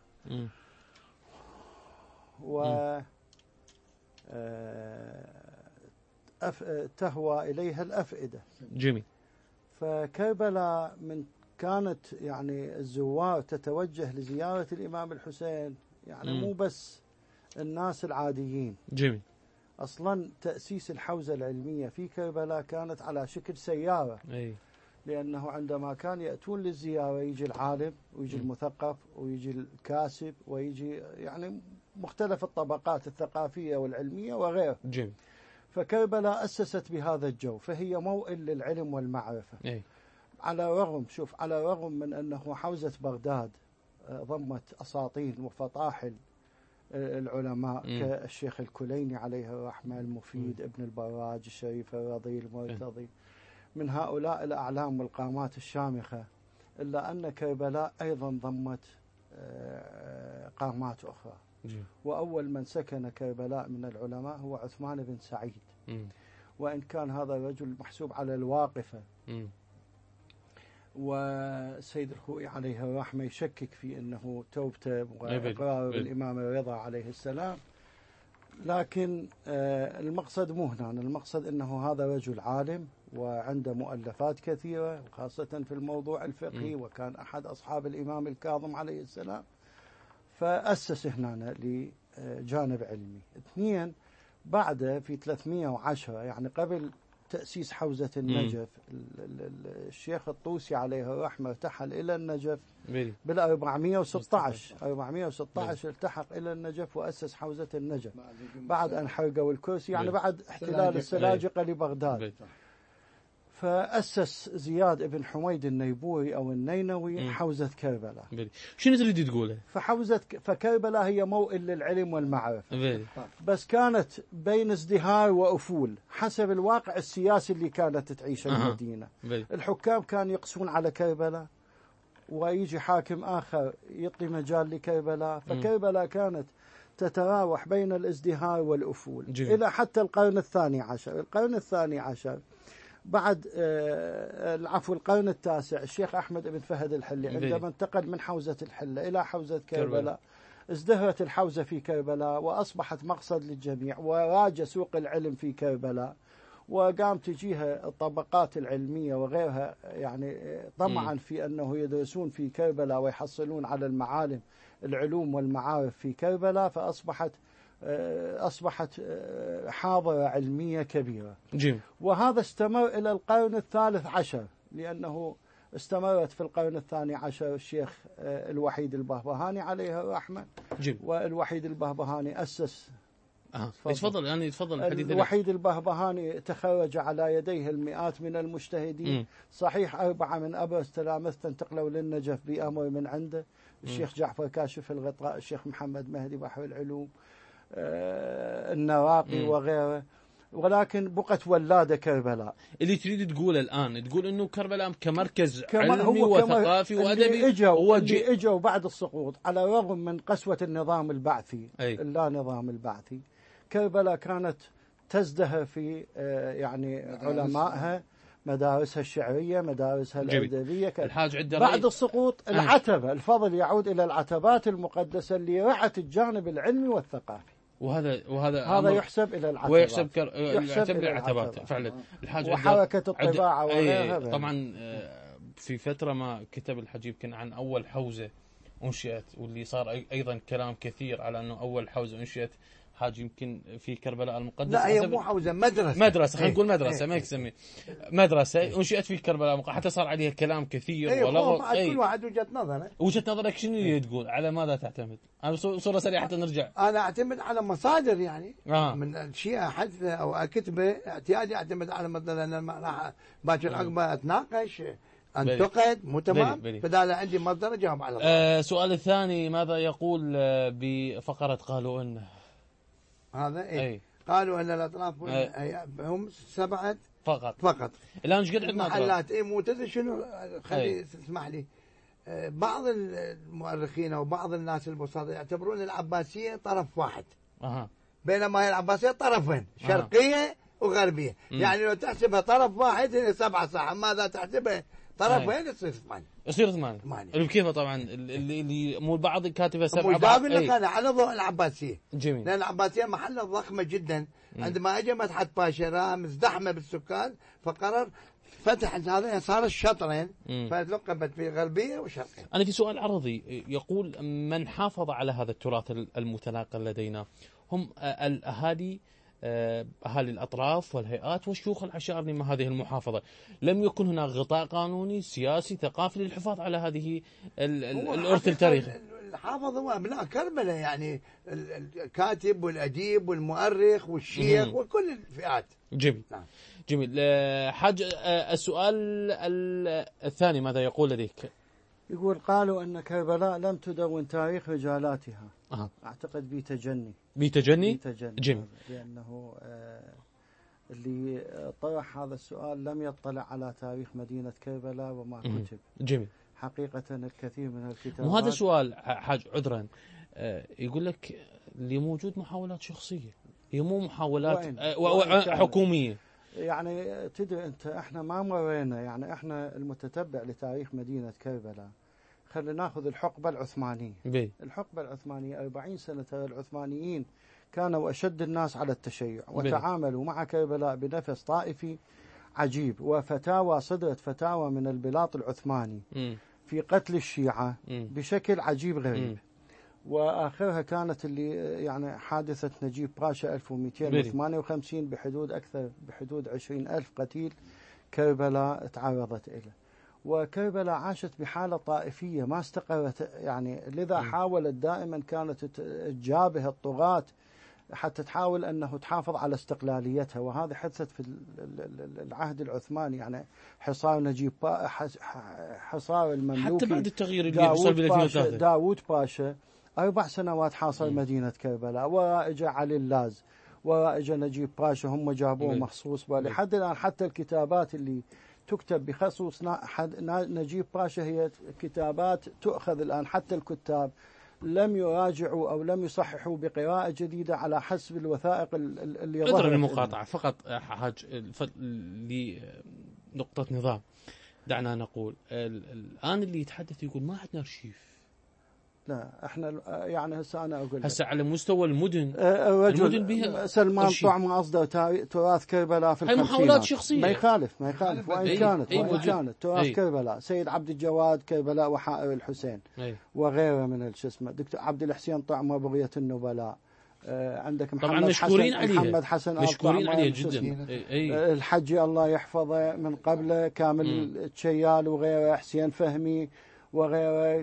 تهوى إليها الأفئدة. جميل. فكربلاء من كانت يعني الزوار تتوجه لزيارة الإمام الحسين، يعني مو بس الناس العاديين. جميل. أصلا تأسيس الحوزة العلمية في كربلاء كانت على شكل سيارة. لأنه عندما كان يأتون للزيارة يجي العالم ويجي المثقف ويجي الكاسب ويجي يعني مختلف الطبقات الثقافية والعلمية وغيره. جميل. فكربلاء أسست بهذا الجو، فهي موئل للعلم والمعرفة. على الرغم من أنه حوزة بغداد ضمت أساطين وفطاحل العلماء كالشيخ الكليني عليه الرحمة، المفيد، ابن البراج، الشريف الرضي، المرتضي، من هؤلاء الأعلام والقامات الشامخة، إلا أن كربلاء أيضا ضمت قامات أخرى. وأول من سكن كربلاء من العلماء هو عثمان بن سعيد، وإن كان هذا الرجل محسوب على الواقفة، والسيد الخوئي عليه الرحمة يشكك في أنه توبته وإقرار بالإمام الرضا عليه السلام، لكن المقصد مو هنا. المقصد أنه هذا رجل عالم وعنده مؤلفات كثيرة وخاصة في الموضوع الفقهي، وكان أحد أصحاب الإمام الكاظم عليه السلام، فأسس هنا لجانب علمي. اثنين، بعد في 310 يعني قبل تأسيس حوزة النجف، الشيخ الطوسي عليه الرحمة ارتحل إلى النجف بال 416 التحق إلى النجف وأسس حوزة النجف بعد أن حرقوا الكرسي، يعني بعد احتلال السلاجقة لبغداد. فأسس زياد بن حميد النيبوري أو النينوي حوزة كربلاء. شنو تريد تقوله؟ فكربلاء هي موئل للعلم والمعرفة، بس كانت بين ازدهار وأفول حسب الواقع السياسي اللي كانت تعيش المدينة. الحكام كانوا يقسون على كربلاء، ويجي حاكم آخر يعطي مجال لكربلاء، فكربلاء كانت تتراوح بين الازدهار والأفول إلى حتى القرن الثاني عشر. القرن الثاني عشر بعد القرن التاسع، الشيخ أحمد بن فهد الحلي عندما انتقل من حوزة الحلة إلى حوزة كربلاء ازدهرت الحوزة في كربلاء وأصبحت مقصد للجميع، وراج سوق العلم في كربلاء، وقام تجيها الطبقات العلمية وغيرها يعني طمعا في أنه يدرسون في كربلاء ويحصلون على المعالم العلوم والمعارف في كربلاء، فأصبحت حاضرة علمية كبيرة. وهذا استمر إلى القرن الثالث عشر، لأنه استمرت في القرن الثاني عشر الشيخ الوحيد البهبهاني عليه الرحمة. والوحيد البهبهاني أسس تفضل يعني تفضل الوحيد البهبهاني تخرج على يديه المئات من المجتهدين. صحيح 4 من أبرز تلامذته انتقلوا للنجف بأمر من عنده، الشيخ جعفر كاشف الغطاء، الشيخ محمد مهدي بحر العلوم، النواقي وغيره، ولكن بقت ولادة كربلاء. اللي تريد تقول الآن تقول إنه كربلاء كمركز علمي وثقافي وأدبي اللي إجوا بعد السقوط على الرغم من قسوة النظام البعثي اللا نظام البعثي. كربلاء كانت تزدهر في يعني علمائها، مدارسها الشعرية، مدارسها الأدبية. بعد السقوط العتبة، الفضل يعود إلى العتبات المقدسة اللي رعت الجانب العلمي والثقافي. وهذا يحسب إلى العتبات، ويحسب للعتبات فعلا. الحاج وحركة الطباعة وغيرها. طبعا في فترة ما كتب الحجيب كان عن أول حوزة أنشئت، واللي صار أيضا كلام كثير على أنه أول حوزة أنشئت حاج يمكن في كربلاء المقدسة. لا هي مو حوزة، مدرسة خلينا نقول مدرسة، ما يسمي مدرسة أنشئت في كربلاء المقدسة، حتى صار عليها كلام كثير ولغط. كل واحد وجهة نظره. وجهة نظرك شنو اللي تقول؟ على ماذا تعتمد؟ أنا بصورة سريعة حتى نرجع. أنا أعتمد على مصادر يعني من الشيء حدثه أو أكتبه، اعتيادي أعتمد على مصدر، لأن راح باكر عقبه أتناقش انتقد مو تمام، فدال عندي مصدر أجاوب على السؤال الثاني، ماذا يقول بفقرة قالوا إن هذا قالوا ان الاطراف هم 7 فقط. الان ايش قد عندنا محلات مو تدري شنو، خلي تسمح لي. بعض المؤرخين وبعض الناس البساطة يعتبرون العباسية طرف واحد، بينما هي العباسية طرفين، شرقية وغربية. يعني لو تحسبها طرف واحد هي 7 صح، ماذا تحسبها طرفين يصير 8. بكيفه طبعا اللي مو البعض كاتبه 7. مجاب لك انا على ضوء العباسيه. جميل. لان العباسيه محله ضخمه جدا. عندما اجى مدحت باشا مزدحمه بالسكان، فقرر فتح هذا، صار الشطرين، فتلقبت في غربيه وشرقيه. انا في سؤال عرضي يقول من حافظ على هذا التراث المتناقل لدينا هم الاهالي، أهالي الأطراف والهيئات والشيوخ العشائر لما هذه المحافظة. لم يكن هناك غطاء قانوني سياسي ثقافي للحفاظ على هذه الإرث التاريخي. الحافظ هو أبناء كربلاء، يعني الكاتب والأديب والمؤرخ والشيخ وكل الفئات. جميل. نعم. جميل. حاج السؤال الثاني ماذا يقول لديك؟ يقول قالوا أن كربلاء لم تدون تاريخ رجالاتها. أعتقد بتجني. جميل. لأنه اللي طرح هذا السؤال لم يطلع على تاريخ مدينة كربلاء وما كتب. جميل. حقيقة الكثير من الكتابات. وهذا سؤال حاج عذرا، يقول لك اللي موجود محاولات شخصية، هي مو محاولات حكومية. يعني تدري أنت إحنا ما مرينا، يعني إحنا المتتبع لتاريخ مدينة كربلاء، خلينا ناخذ الحقبة العثمانية. الحقبة العثمانية 40 سنة العثمانيين كانوا أشد الناس على التشيع، وتعاملوا مع كربلاء بنفس طائفي عجيب، وفتاوى صدرت فتاوى من البلاط العثماني في قتل الشيعة بشكل عجيب غريب. وآخرها كانت اللي يعني حادثة نجيب باشا 1258 بحدود 20,000 قتيل كربلاء تعرضت إليه. وكربلاء عاشت بحالة طائفية ما استقرت، يعني لذا حاولت دائما كانت تجابه الطغاة حتى تحاول أنه تحافظ على استقلاليتها، وهذا حدثت في العهد العثماني، يعني حصار نجيب حصار المملوكي حتى بعد التغيير اللي حصل ب 2003 داوود باشا 4 سنوات حاصر مدينة كربلاء، وإجا علي اللاز وإجا نجيب باشا هم جابوه مخصوص. ولحد الآن حتى الكتابات اللي تكتب بخصوص نجيب باشا هي كتابات تؤخذ الآن، حتى الكتاب لم يراجعوا أو لم يصححوا بقراءة جديدة على حسب الوثائق اللي ظهرت. المقاطعة فقط حاج لنقطة نظام. دعنا نقول الآن اللي يتحدث يقول ما عندنا أرشيف. لا احنا يعني هسه انا اقول هسه على مستوى المدن المدن بها سلمان طعمة اصدر تراث كربلاء في الخمسينات. محاولات شخصية ما يخالف وان كانت تراث كربلاء. سيد عبد الجواد كربلاء وحائر الحسين وغيره من الشسمة، دكتور عبد الحسين طعمة بغية النبلاء، عندك محمد حسن مشكورين عليه جدا. الحجي الله يحفظه من قبله كامل الشيال وغيره، حسين فهمي وغيره،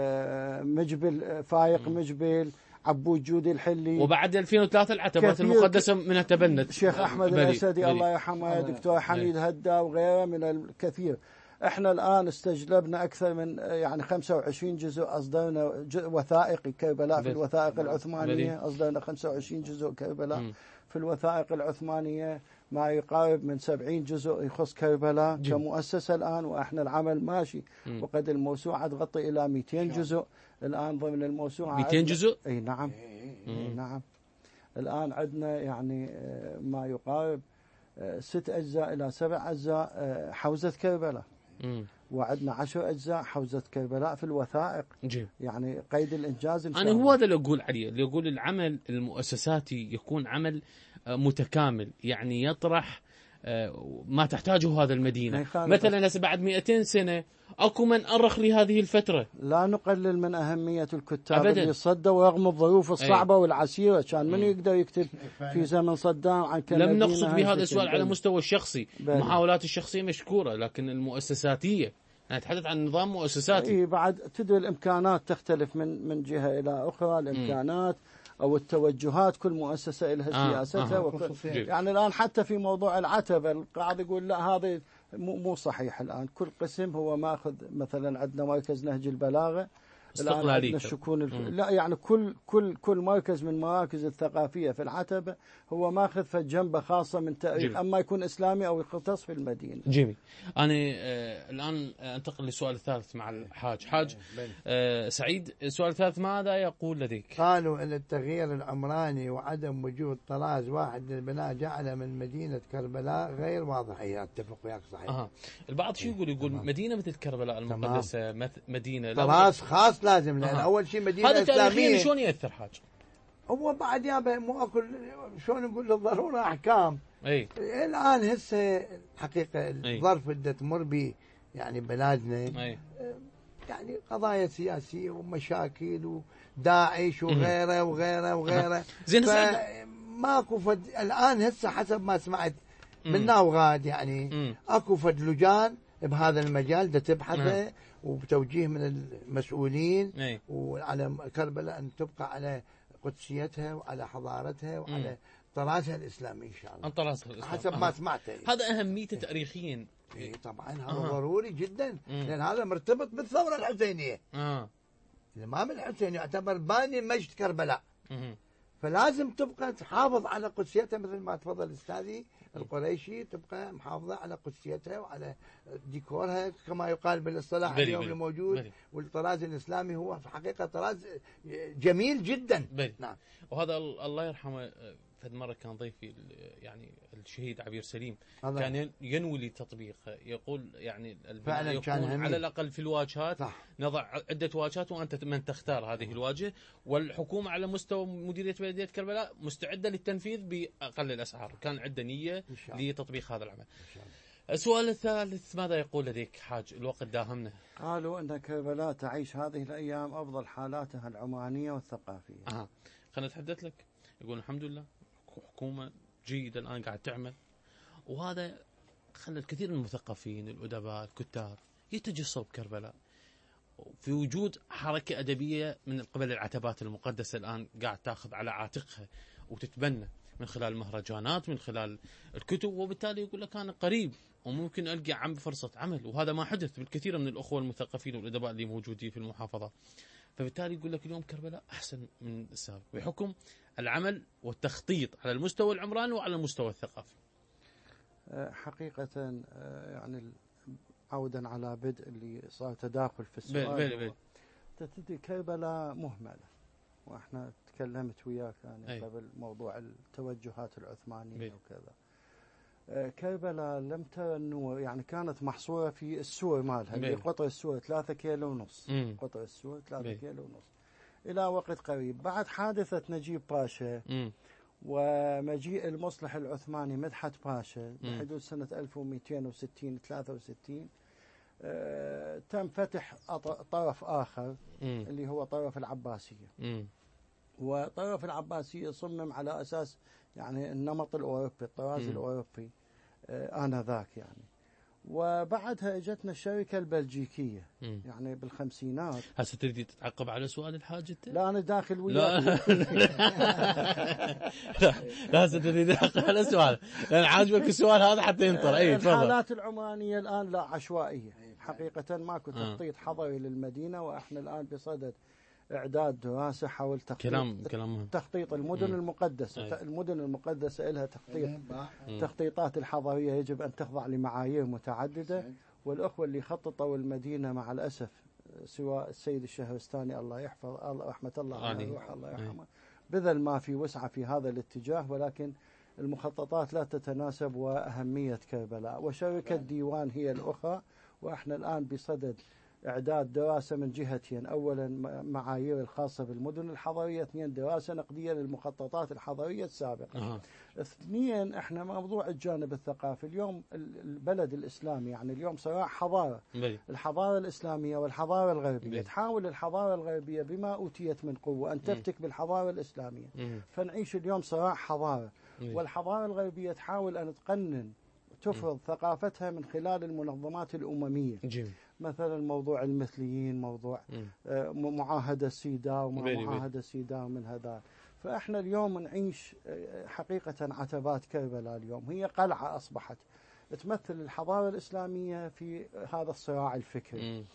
مجبل فايق مجبل، عبود جودي الحلي، وبعد 2003 العتبات المقدسة منها تبنت الشيخ أحمد الأسدي الله يرحمه، دكتور حميد هدا وغيره من الكثير. احنا الآن استجلبنا أكثر من يعني 25 جزء، أصدرنا وثائقي كربلاء في الوثائق العثمانية، أصدرنا 25 جزء كربلاء في الوثائق العثمانية، ما يقارب من 70 جزء يخص كربلاء كمؤسسة الآن، وإحنا العمل ماشي. وقد الموسوعة تغطي إلى 200 جزء الآن ضمن الموسوعة. 200 جزء؟ أي نعم. نعم. الآن عندنا يعني ما يقارب 6 أجزاء إلى 7 أجزاء حوزة كربلاء، وعندنا 10 أجزاء حوزة كربلاء في الوثائق. يعني قيد الإنجاز. أنا هو هذا اللي أقول عليه، اللي أقول العمل المؤسساتي يكون عمل متكامل، يعني يطرح ما تحتاجه هذا المدينة. مثلا هسه بعد 200 سنة أكو من أرخ لهذه الفترة. لا نقلل من أهمية الكتاب اللي صدوا رغم الظروف الصعبة والعسيرة. كان من يقدر يكتب في زمن صدام عن كمدينة؟ لم نقصد بهذا السؤال على مستوى الشخصي. المحاولات الشخصية مشكورة، لكن المؤسساتية نتحدث عن نظام مؤسساتي. بعد تدري الإمكانات تختلف من جهة إلى أخرى، الإمكانات أو التوجهات، كل مؤسسة لها سياستها. يعني الآن حتى في موضوع العتبة القاعد يقول لا هذا مو صحيح. الآن كل قسم هو ماخذ، مثلا عندنا مركز نهج البلاغة استقلالية لا يعني كل مركز من مراكز الثقافية في العتبة هو ماخذ في جنبه خاصة من تاريخ، أما يكون إسلامي أو يختص في المدينة. جميل. أنا الآن أنتقل للسؤال الثالث مع حاج سعيد. السؤال الثالث ماذا يقول لديك؟ قالوا أن التغيير العمراني وعدم وجود طراز واحد للبناء جعل من مدينة كربلاء غير واضح. أتفق وياك صحيح. البعض شو يقول مدينة مثل كربلاء المقدسة مدينة طراز خاص لازم، لأن أول شيء مدينة هذا إسلامية. تاريخيا شلون يأثر حاج؟ هو بعد يابا مو أكل شلون نقول للضرورة أحكام. الآن هسه حقيقة الظرف اللي تمر به يعني بلادنا يعني قضايا سياسية ومشاكل وداعش وغيره وغيره وغيره. زين ماكو فد الآن هسه حسب ما سمعت من ناوغاد يعني اكو فد لجان بهذا المجال دا تبحثه وبتوجيه من المسؤولين وعلى كربلاء أن تبقى على قدسيتها وعلى حضارتها وعلى طرازها الإسلامي إن شاء الله. طرازها الإسلامي حسب ما سمعته. هذا أهميته تاريخيا. طبعا هذا ضروري جدا، لأن هذا مرتبط بالثورة الحسينية. الإمام الحسين يعتبر باني مجد كربلاء، فلازم تبقى تحافظ على قدسيتها مثل ما تفضل أستاذي القريشي تبقى محافظة على قدسيتها وعلى ديكورها كما يقال بالاصطلاح اليوم الموجود. والطراز الإسلامي هو في حقيقة طراز جميل جدا. نعم. وهذا الله يرحمه فد مرة كان ضيفي يعني الشهيد عبير سليم كان ينوي لتطبيقه، يقول يعني فعلا يكون على الأقل في الواجهات نضع عدة واجهات وأنت من تختار هذه الواجهة، والحكومة على مستوى مديرية بلدية كربلاء مستعدة للتنفيذ بأقل الأسعار. كان عنده نية لتطبيق هذا العمل. السؤال الثالث، ماذا يقول لديك حاج؟ الوقت داهمنا. قالوا أن كربلاء تعيش هذه الأيام أفضل حالاتها العمرانية والثقافية. خلنا نتحدث لك. يقول الحمد لله حكومة جيدة الآن قاعد تعمل، وهذا خلى الكثير من المثقفين الأدباء الكتاب يتجسوا بكربلاء، في وجود حركة أدبية من قبل العتبات المقدسة الآن قاعد تأخذ على عاتقها وتتبنى من خلال المهرجانات، من خلال الكتب، وبالتالي يقول لك أنا قريب وممكن ألقى فرصة عمل. وهذا ما حدث بالكثير من الأخوة المثقفين والأدباء اللي موجودين في المحافظة. فبالتالي يقول لك اليوم كربلاء أحسن من السابق بحكم العمل والتخطيط على المستوى العمراني وعلى المستوى الثقافي. حقيقة يعني عودا على بدء اللي صار تداخل في السؤال. تدري كربلاء مهملة، واحنا تكلمت وياك يعني قبل موضوع التوجهات العثمانية وكذا. كربلاء لم تنو يعني كانت محصورة في السور مالها اللي قطر السور 3 كيلو ونص. قطر السور 3 كيلو ونص إلى وقت قريب بعد حادثة نجيب باشا ومجيء المصلح العثماني مدحت باشا بحدود سنة 1260-63 تم فتح طرف آخر اللي هو طرف العباسية. وطرف العباسية صمم على أساس يعني النمط الأوروبي، الطراز الأوروبي آنذاك يعني. وبعدها اجتنا الشركة البلجيكيه يعني بالخمسينات. هسه تريد تتعقب على سؤال الحاج انت؟ لا انا داخل وياك. لا هسه تريد تتعقب على سؤال لان عاجبك السؤال هذا حتى ينطر. اي تفضل. الحالات العمرانيه الان لا عشوائيه حقيقه، ماكو تخطيط حضري للمدينه، واحنا الان بصدد إعداد دراسة حول تخطيط المدن المقدسة. المدن المقدسة لها تخطيطات الحضرية يجب أن تخضع لمعايير متعددة، والأخوة اللي خططوا المدينة مع الأسف سواء السيد الشهرستاني الله يحفظ رحمة الله عليه روح الله يرحمه بذل ما في وسعة في هذا الاتجاه، ولكن المخططات لا تتناسب وأهمية كربلاء. وشركة ديوان هي الأخرى، وإحنا الآن بصدد إعداد دراسة من جهتين: أولا معايير الخاصة بالمدن الحضرية، اثنين دراسة نقدية للمخططات الحضرية السابقة. اثنين احنا موضوع الجانب الثقافي. اليوم البلد الإسلامي يعني اليوم صراع حضارة، الحضارة الإسلامية والحضارة الغربية. تحاول الحضارة الغربية بما أوتيت من قوة أن تفتك بالحضارة الإسلامية، فنعيش اليوم صراع حضارة. والحضارة الغربية تحاول أن تقنن تفرض ثقافتها من خلال المنظمات الأممية. مثلا موضوع المثليين، موضوع معاهدة سيداو معاهدة سيداو من هذا. فإحنا اليوم نعيش حقيقة عتبات كربلاء اليوم هي قلعة أصبحت تمثل الحضارة الإسلامية في هذا الصراع الفكري.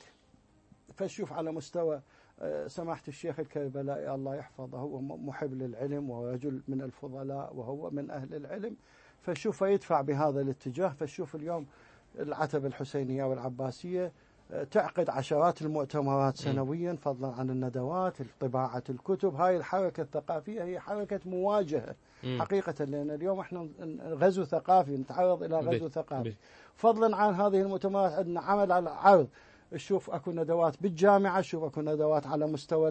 فشوف على مستوى سماحة الشيخ الكربلائي الله يحفظه، هو محب للعلم ورجل من الفضلاء وهو من أهل العلم، فشوف يدفع بهذا الاتجاه. فشوف اليوم العتبة الحسينية والعباسية تعقد عشرات المؤتمرات سنويا، فضلا عن الندوات، طباعة الكتب. هاي الحركة الثقافية هي حركة مواجهة حقيقة، لأن اليوم احنا غزو ثقافي، نتعرض إلى غزو ثقافي. فضلا عن هذه المؤتمرات عندنا عمل على عرض، شوف اكو ندوات بالجامعة، شوف اكو ندوات على مستوى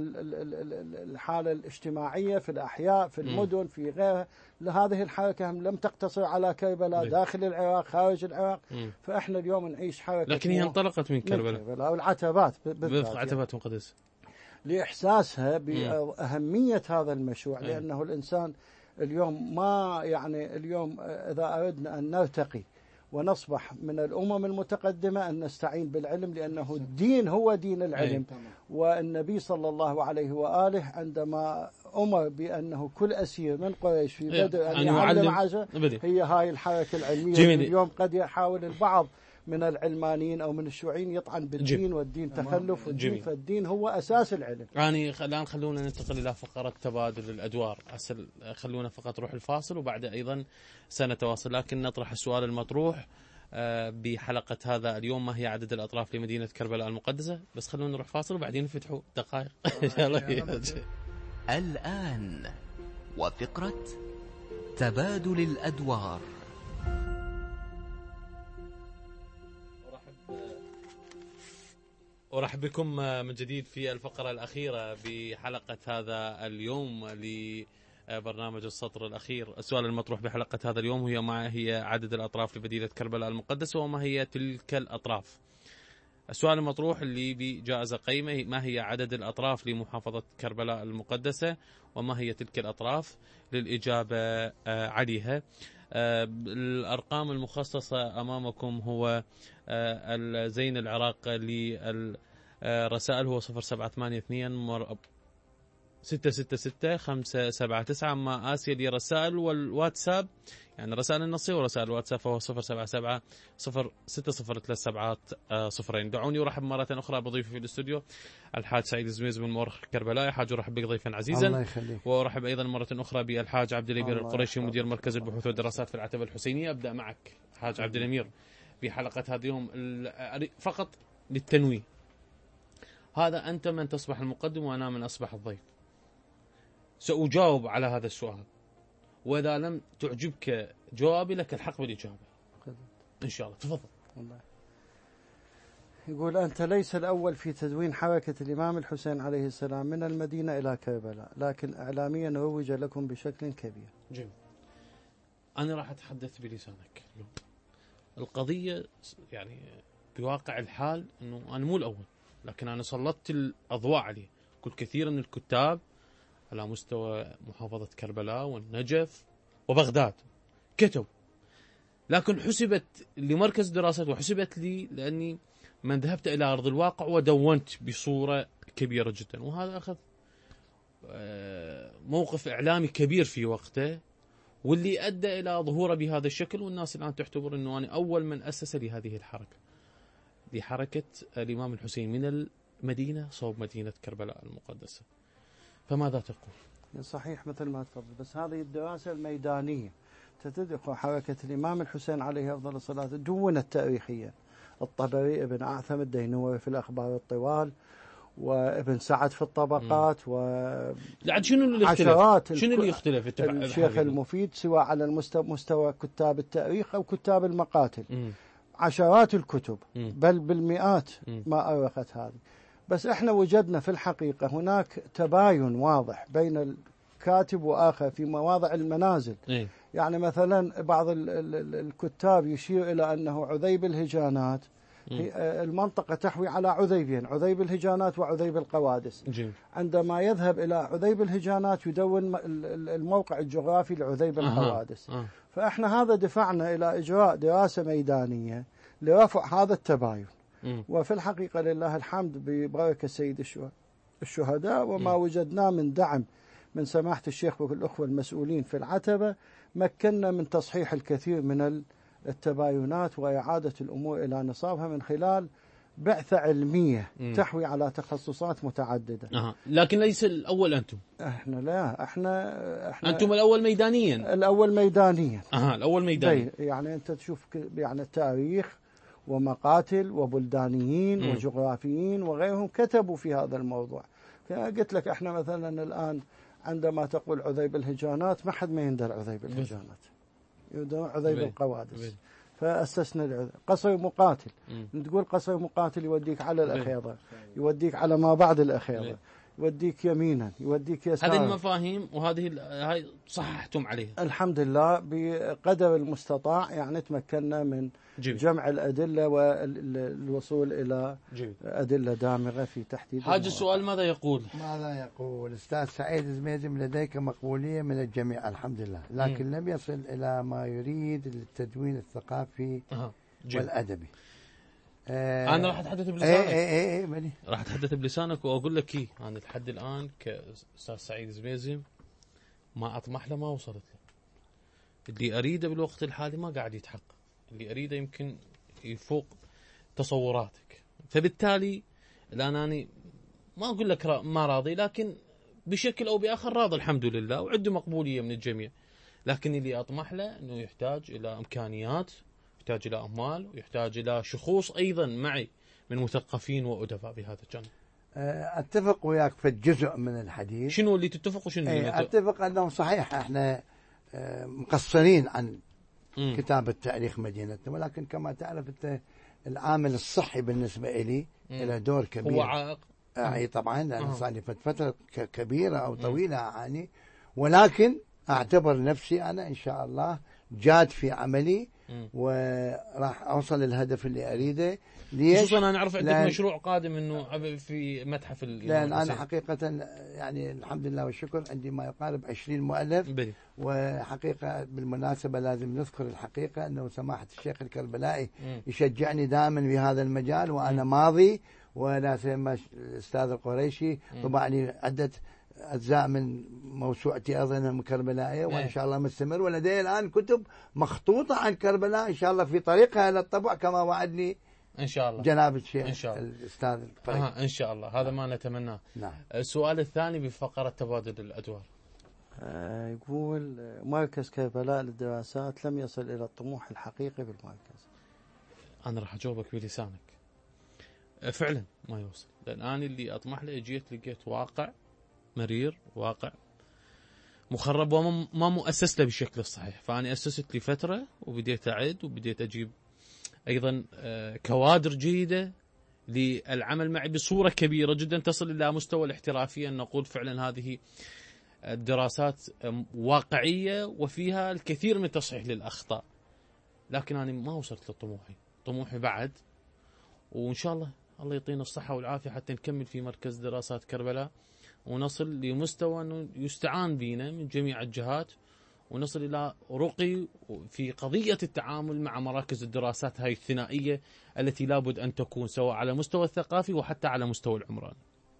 الحالة الاجتماعية في الأحياء في المدن في غيرها. هذه الحركة لم تقتصر على كربلاء، داخل العراق خارج العراق. فإحنا اليوم نعيش حركة لكن هي انطلقت من كربلاء والعتبات عتبات مقدسة لإحساسها بأهمية هذا المشروع. لأنه الإنسان اليوم ما يعني اليوم إذا أردنا أن نرتقي ونصبح من الأمم المتقدمة أن نستعين بالعلم، لأنه الدين هو دين العلم. والنبي صلى الله عليه وآله عندما أمر بأنه كل أسير من قريش في بدر أن يعلم عجل، هي هاي الحركة العلمية. اليوم قد يحاول البعض من العلمانيين أو من الشيوعيين يطعن بالدين والدين تخلف والدين، فالدين هو أساس العلم. يعني الآن خلونا ننتقل إلى فقرة تبادل الأدوار. خلونا فقط نروح الفاصل وبعد أيضا سنتواصل، لكن نطرح السؤال المطروح بحلقة هذا اليوم: ما هي عدد الأطراف لمدينة كربلاء المقدسة؟ بس خلونا نروح فاصل وبعدين نفتحوا دقائق. الآن وفقرة تبادل الأدوار. أرحب بكم من جديد في الفقرة الأخيرة بحلقة هذا اليوم لبرنامج السطر الأخير. السؤال المطروح بحلقة هذا اليوم هي: ما هي عدد الأطراف لمدينة كربلاء المقدسة وما هي تلك الأطراف؟ السؤال المطروح اللي بجائزة قيمة: ما هي عدد الأطراف لمحافظة كربلاء المقدسة وما هي تلك الأطراف؟ للإجابة عليها الأرقام المخصصة أمامكم هو الزين العراق للرسائل هو 0782 666 579. أما آسيا للرسائل والواتساب يعني الرسائل النصية ورسائل الواتساب فهو 077 060370. دعوني أرحب مرة أخرى بضيفي في الاستوديو الحاج سعيد الزميز من مؤرخ كربلاء. حاج أرحب بك ضيفا عزيزا. الله يخليك. وأرحب أيضا مرة أخرى بالحاج عبد الأمير القريشي مدير مركز البحوث والدراسات في العتبة الحسينية. أبدأ معك حاج عبد الأمير بحلقة هذا اليوم فقط للتنويه. هذا أنت من تصبح المقدم وأنا من أصبح الضيف. سأجاوب على هذا السؤال، وإذا لم تعجبك جوابي لك الحق بالإجابة إن شاء الله. تفضل. يقول: أنت ليس الأول في تدوين حركة الإمام الحسين عليه السلام من المدينة إلى كربلاء، لكن إعلاميا روج لكم بشكل كبير. جميل. أنا راح أتحدث بلسانك اليوم. القضية يعني بواقع الحال أنه أنا مو الأول، لكن أنا سلطت الأضواء عليه. كل كثير من الكتاب على مستوى محافظة كربلاء والنجف وبغداد كتب، لكن حسبت لمركز دراسات وحسبت لي لأني من ذهبت إلى أرض الواقع ودونت بصورة كبيرة جدا، وهذا أخذ موقف إعلامي كبير في وقته، واللي أدى إلى ظهوره بهذا الشكل. والناس الآن تعتبر أنه أنا أول من أسس لهذه الحركة، لحركة الإمام الحسين من المدينة صوب مدينة كربلاء المقدسة. فماذا تقول؟ صحيح مثل ما تفضل، بس هذه الدراسة الميدانية تتدخل حركة الإمام الحسين عليه أفضل الصلاة دونت تاريخيا. الطبري، ابن أعثم، الدينوري في الأخبار الطوال، وابن سعد في الطبقات، شنو اللي يختلف؟ شنو اللي يختلف؟ الشيخ المفيد سواء على مستوى كتاب التاريخ أو كتاب المقاتل. عشرات الكتب بل بالمئات ما أرخت هذه. بس احنا وجدنا في الحقيقة هناك تباين واضح بين الكاتب وآخر في مواضع المنازل. يعني مثلا بعض الكتاب يشير إلى أنه عذيب الهجانات المنطقة تحوي على عذيبين: عذيب الهجانات وعذيب القوادس. عندما يذهب إلى عذيب الهجانات يدون الموقع الجغرافي لعذيب القوادس. فإحنا هذا دفعنا إلى إجراء دراسة ميدانية لرفع هذا التباين. وفي الحقيقة لله الحمد ببركة سيد الشهداء وما وجدناه من دعم من سماحة الشيخ والأخوة المسؤولين في العتبة، مكننا من تصحيح الكثير من التباينات وإعادة الأمور إلى نصابها من خلال بعثة علمية تحوي على تخصصات متعددة. لكن ليس الأول أنتم. احنا لا، احنا أنتم الأول ميدانيا. الأول ميدانيا. الأول ميدانيا. يعني أنت تشوف يعني التاريخ ومقاتل وبلدانيين وجغرافيين وغيرهم كتبوا في هذا الموضوع. قلت لك احنا مثلا الآن عندما تقول عذيب الهجانات ما حد ما يندر عذيب الهجانات، يندر عذيب القوادس. فأسسنا قصر مقاتل. تقول قصر مقاتل يوديك على الأخيضة، يوديك على ما بعد الأخيضة، يوديك يمينا، يوديك يسارا. هذه المفاهيم هاي صححتم عليها الحمد لله بقدر المستطاع. يعني تمكنا من جمع الأدلة والوصول إلى أدلة دامغة في تحديد. حاج السؤال ماذا يقول؟ أستاذ سعيد الزميزم لديك مقبولية من الجميع الحمد لله، لكن لم يصل إلى ما يريد للتدوين الثقافي والأدبي. أنا راح أتحدث بلسانك. راح أتحدث بلسانك وأقول لك أنا لحد الآن كأستاذ سعيد الزميزم ما أطمح له ما وصلت له. اللي أريده بالوقت الحالي ما قاعد يتحقق. اللي أريده يمكن يفوق تصوراتك. فبالتالي الآن أنا ما أقول لك ما راضي، لكن بشكل أو بآخر راضي الحمد لله، وعنده مقبولية من الجميع. لكن اللي أطمح له أنه يحتاج إلى إمكانيات، يحتاج إلى أموال، ويحتاج إلى شخوص أيضا معي من مثقفين وأدباء بهذا الجانب. أتفق وياك في الجزء من الحديث. شنو اللي تتفق وشنو اللي أتفق أنه صحيح إحنا مقصرين عن كتابة تاريخ مدينتنا، ولكن كما تعرف أنت العامل الصحي بالنسبة إلي له دور كبير. هو عائق. أي طبعا، لأن صار لي فترة كبيرة أو طويلة أعاني، ولكن أعتبر نفسي أنا إن شاء الله جاد في عملي وراح أوصل للهدف اللي أريده. ليش؟ خصوصا أنا أعرف عندك مشروع قادم إنه في متحف لأن أنا حقيقة يعني الحمد لله والشكر عندي ما يقارب 20 مؤلف. وحقيقة بالمناسبة لازم نذكر الحقيقة أنه سماحة الشيخ الكربلائي يشجعني دائما في هذا المجال، وأنا ماضي، ولا سيما الأستاذ القريشي طبع لي عدة أجزاء من موسوعتي أيضا كربلائية، وإن شاء الله مستمر. ولدي الآن كتب مخطوطة عن كربلاء إن شاء الله في طريقها إلى الطبع كما وعدني إن شاء الله جناب الشيخ إن شاء الله. الأستاذ إن شاء الله، هذا ما نتمناه. نعم. السؤال الثاني بفقرة تبادل الأدوار. يقول مركز كربلاء للدراسات لم يصل إلى الطموح الحقيقي بالمركز. أنا راح أجاوبك بلسانك. فعلا ما يوصل، لأن أنا اللي أطمح له جيت لقيت واقع مرير، واقع مخرب وما مؤسس له بالشكل الصحيح. فأنا أسست لي فترة وبديت أعد وبديت أجيب أيضا كوادر جيدة للعمل معي بصورة كبيرة جدا تصل إلى مستوى الاحترافية، أن نقول فعلا هذه الدراسات واقعية وفيها الكثير من التصحيح للأخطاء. لكن أنا ما وصلت لطموحي، طموحي بعد، وإن شاء الله الله يعطينا الصحة والعافية حتى نكمل في مركز دراسات كربلاء ونصل لمستوى أنه يستعان بنا من جميع الجهات، ونصل إلى رقي في قضية التعامل مع مراكز الدراسات هاي الثنائية التي لابد أن تكون سواء على مستوى الثقافي وحتى على مستوى العمراني.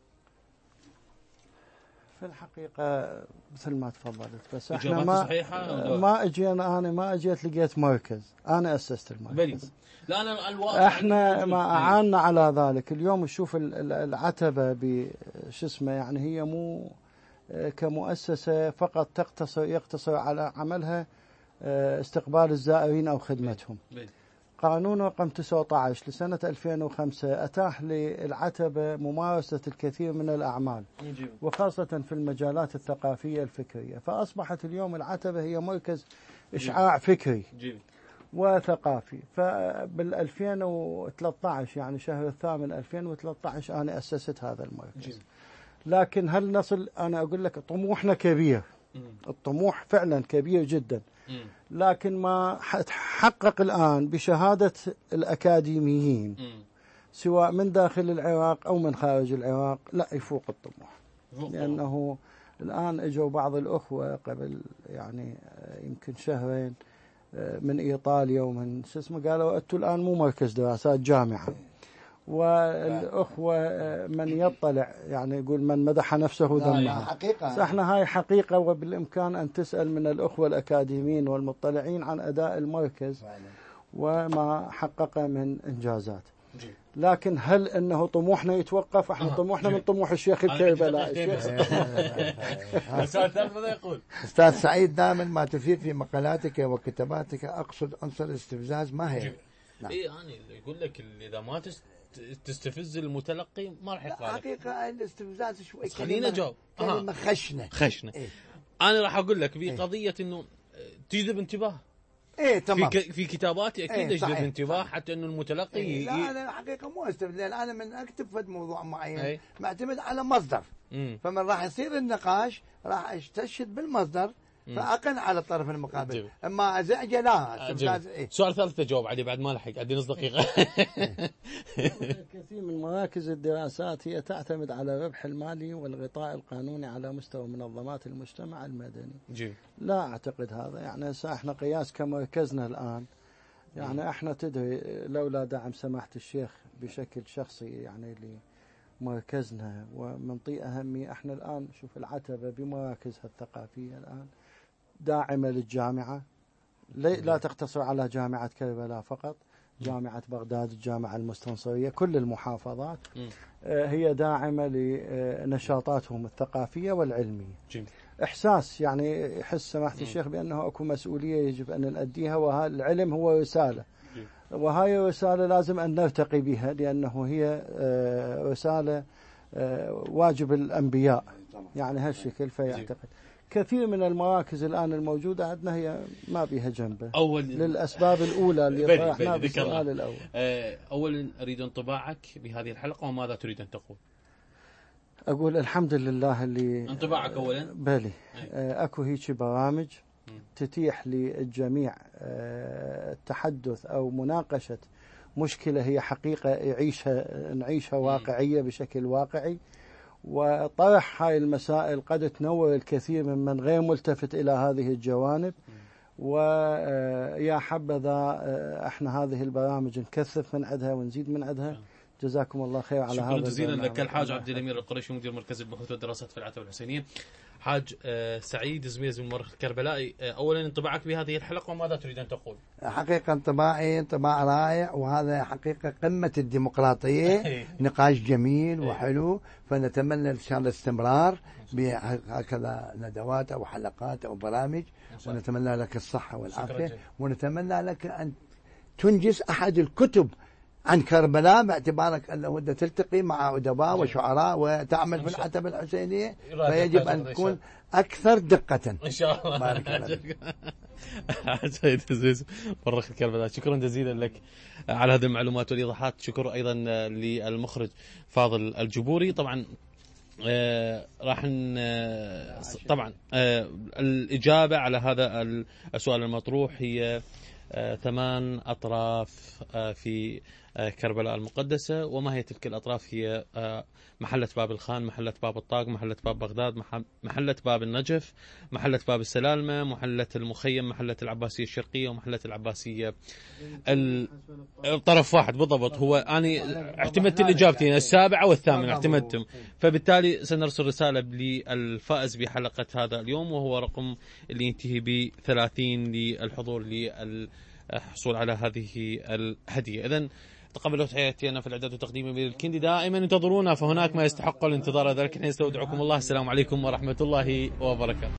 في الحقيقة مثل ما تفضلت، بس احنا أنا ما اجيت لقيت مركز، انا اسست المركز. لا أنا الواقع احنا ما اعاننا على ذلك. اليوم نشوف العتبة بش اسمه، يعني هي مو كمؤسسة فقط يقتصر على عملها استقبال الزائرين او خدمتهم. قانون رقم 19 لسنة 2005 أتاح للعتبة ممارسة الكثير من الأعمال، وخاصة في المجالات الثقافية الفكرية. فأصبحت اليوم العتبة هي مركز إشعاع فكري وثقافي. فبال 2013 يعني شهر الثامن 2013 أنا أسست هذا المركز. لكن هل نصل؟ أنا أقول لك طموحنا كبير، الطموح فعلا كبير جدا، لكن ما حقق الآن بشهادة الأكاديميين سواء من داخل العراق أو من خارج العراق لا يفوق الطموح. لأنه الآن اجوا بعض الأخوة قبل يعني يمكن شهرين من إيطاليا ومن قالوا أنتم الآن مو مركز دراسات، جامعة. والأخوة من يطلع يعني يقول من مدح نفسه ذمها. حقيقة احنا هاي حقيقة، وبالإمكان أن تسأل من الأخوة الأكاديميين والمطلعين عن أداء المركز وما حقق من إنجازات. لكن هل أنه طموحنا يتوقف؟ احنا طموحنا من طموح الشيخ الكربلائي. أستاذ سعيد، دائما ما تثير في مقالاتك وكتاباتك أقصد عنصر الاستفزاز. ما هي؟ نعم. أنا يقول لك إذا ما تستفز المتلقي ما راح يقرأ. حقيقة الاستفزاز شوي خلينا نجاوب. كلمة خشنة. إيه؟ أنا راح أقول لك بقضية إنه تجذب انتباه. تمام. في كتاباتي أكيد أجذب انتباه حتى إنه المتلقي. لا أنا حقيقة مو استفزاز، لأن أنا من أكتب في موضوع معين معتمد على مصدر. فمن راح يصير النقاش راح أستشهد بالمصدر فأقن على الطرف المقابل. أما أزعجه لا. سؤال ثالث تجاوب عليه بعد ما لحق، عندي نص دقيقة. كثير من مراكز الدراسات هي تعتمد على الربح المالي والغطاء القانوني على مستوى منظمات المجتمع المدني. لا أعتقد هذا. يعني احنا قياس كمركزنا الآن، يعني احنا تدري لولا دعم سماحة الشيخ بشكل شخصي يعني لمركزنا ومنطي أهمية، احنا الآن شوف العتبة بمراكزها الثقافية الآن داعمة للجامعة، لا تقتصر على جامعة كربلاء فقط، جامعة بغداد، الجامعة المستنصرية، كل المحافظات هي داعمة لنشاطاتهم الثقافية والعلمية. جميل. إحساس يعني يحس سماحة الشيخ بأنه أكو مسؤولية يجب أن نؤديها، والعلم هو رسالة، وهاي رسالة لازم أن نرتقي بها، لأنه هي رسالة واجب الأنبياء يعني هالشكل. فيعتقد كثير من المراكز الآن الموجودة عندنا هي ما بها جنبه للأسباب الأولى اللي طرحناها بالسؤال الأول. أولا أريد انطباعك بهذه الحلقة وماذا تريد أن تقول؟ أقول الحمد لله اللي انطباعك أولا. بلي أكو هيك برامج تتيح للجميع التحدث أو مناقشة مشكلة هي حقيقة نعيشها واقعية بشكل واقعي، وطرح هاي المسائل قد تنور الكثير من غير ملتفت إلى هذه الجوانب. ويا حبذا احنا هذه البرامج نكثف من عندها ونزيد من عندها. جزاكم الله خير على هذا. شكرا جزيلا لك الحاج عبد الأمير القريشي، مدير مركز البحوث والدراسات في العتبة الحسينية. حاج سعيد زميز من المؤرخ الكربلائي، أولا انطباعك بهذه الحلقة وماذا تريد أن تقول؟ حقيقة انطباع رائع، وهذا حقيقة قمة الديمقراطية. نقاش جميل وحلو، فنتمنى إن شاء الله الاستمرار بهكذا ندوات أو حلقات أو برامج، ونتمنى لك الصحة والعافية، ونتمنى لك أن تنجز أحد الكتب عن كربلاء، باعتبارك أنه تلتقي مع أدباء وشعراء وتعمل في العتبة الحسينية، فيجب أن تكون أكثر دقة إن شاء الله. بارك الله. سيد عزيز مؤرخ الكربلاء، شكرا جزيلا لك على هذه المعلومات والإيضاحات. شكر أيضا للمخرج فاضل الجبوري. طبعا راح طبعا الإجابة على هذا السؤال المطروح هي 8 أطراف في كربلاء المقدسة. وما هي تلك الأطراف؟ هي محلة باب الخان، محلة باب الطاق، محلة باب بغداد، محلة باب النجف، محلة باب السلالمة، محلة المخيم، محلة العباسية الشرقية، ومحلة العباسية طرف واحد بالضبط. هو أنا اعتمدت الإجابتين 7 و8 اعتمدتم، فبالتالي سنرسل رسالة للفائز بحلقة هذا اليوم، وهو رقم اللي ينتهي ب30 للحضور للحصول على هذه الهدية. إذن تقبلوا تحياتي أنا في الإعداد وتقديم أمير الكندي. دائما انتظرونا، فهناك ما يستحق الانتظار. ذلك نستودعكم الله. السلام عليكم ورحمة الله وبركاته.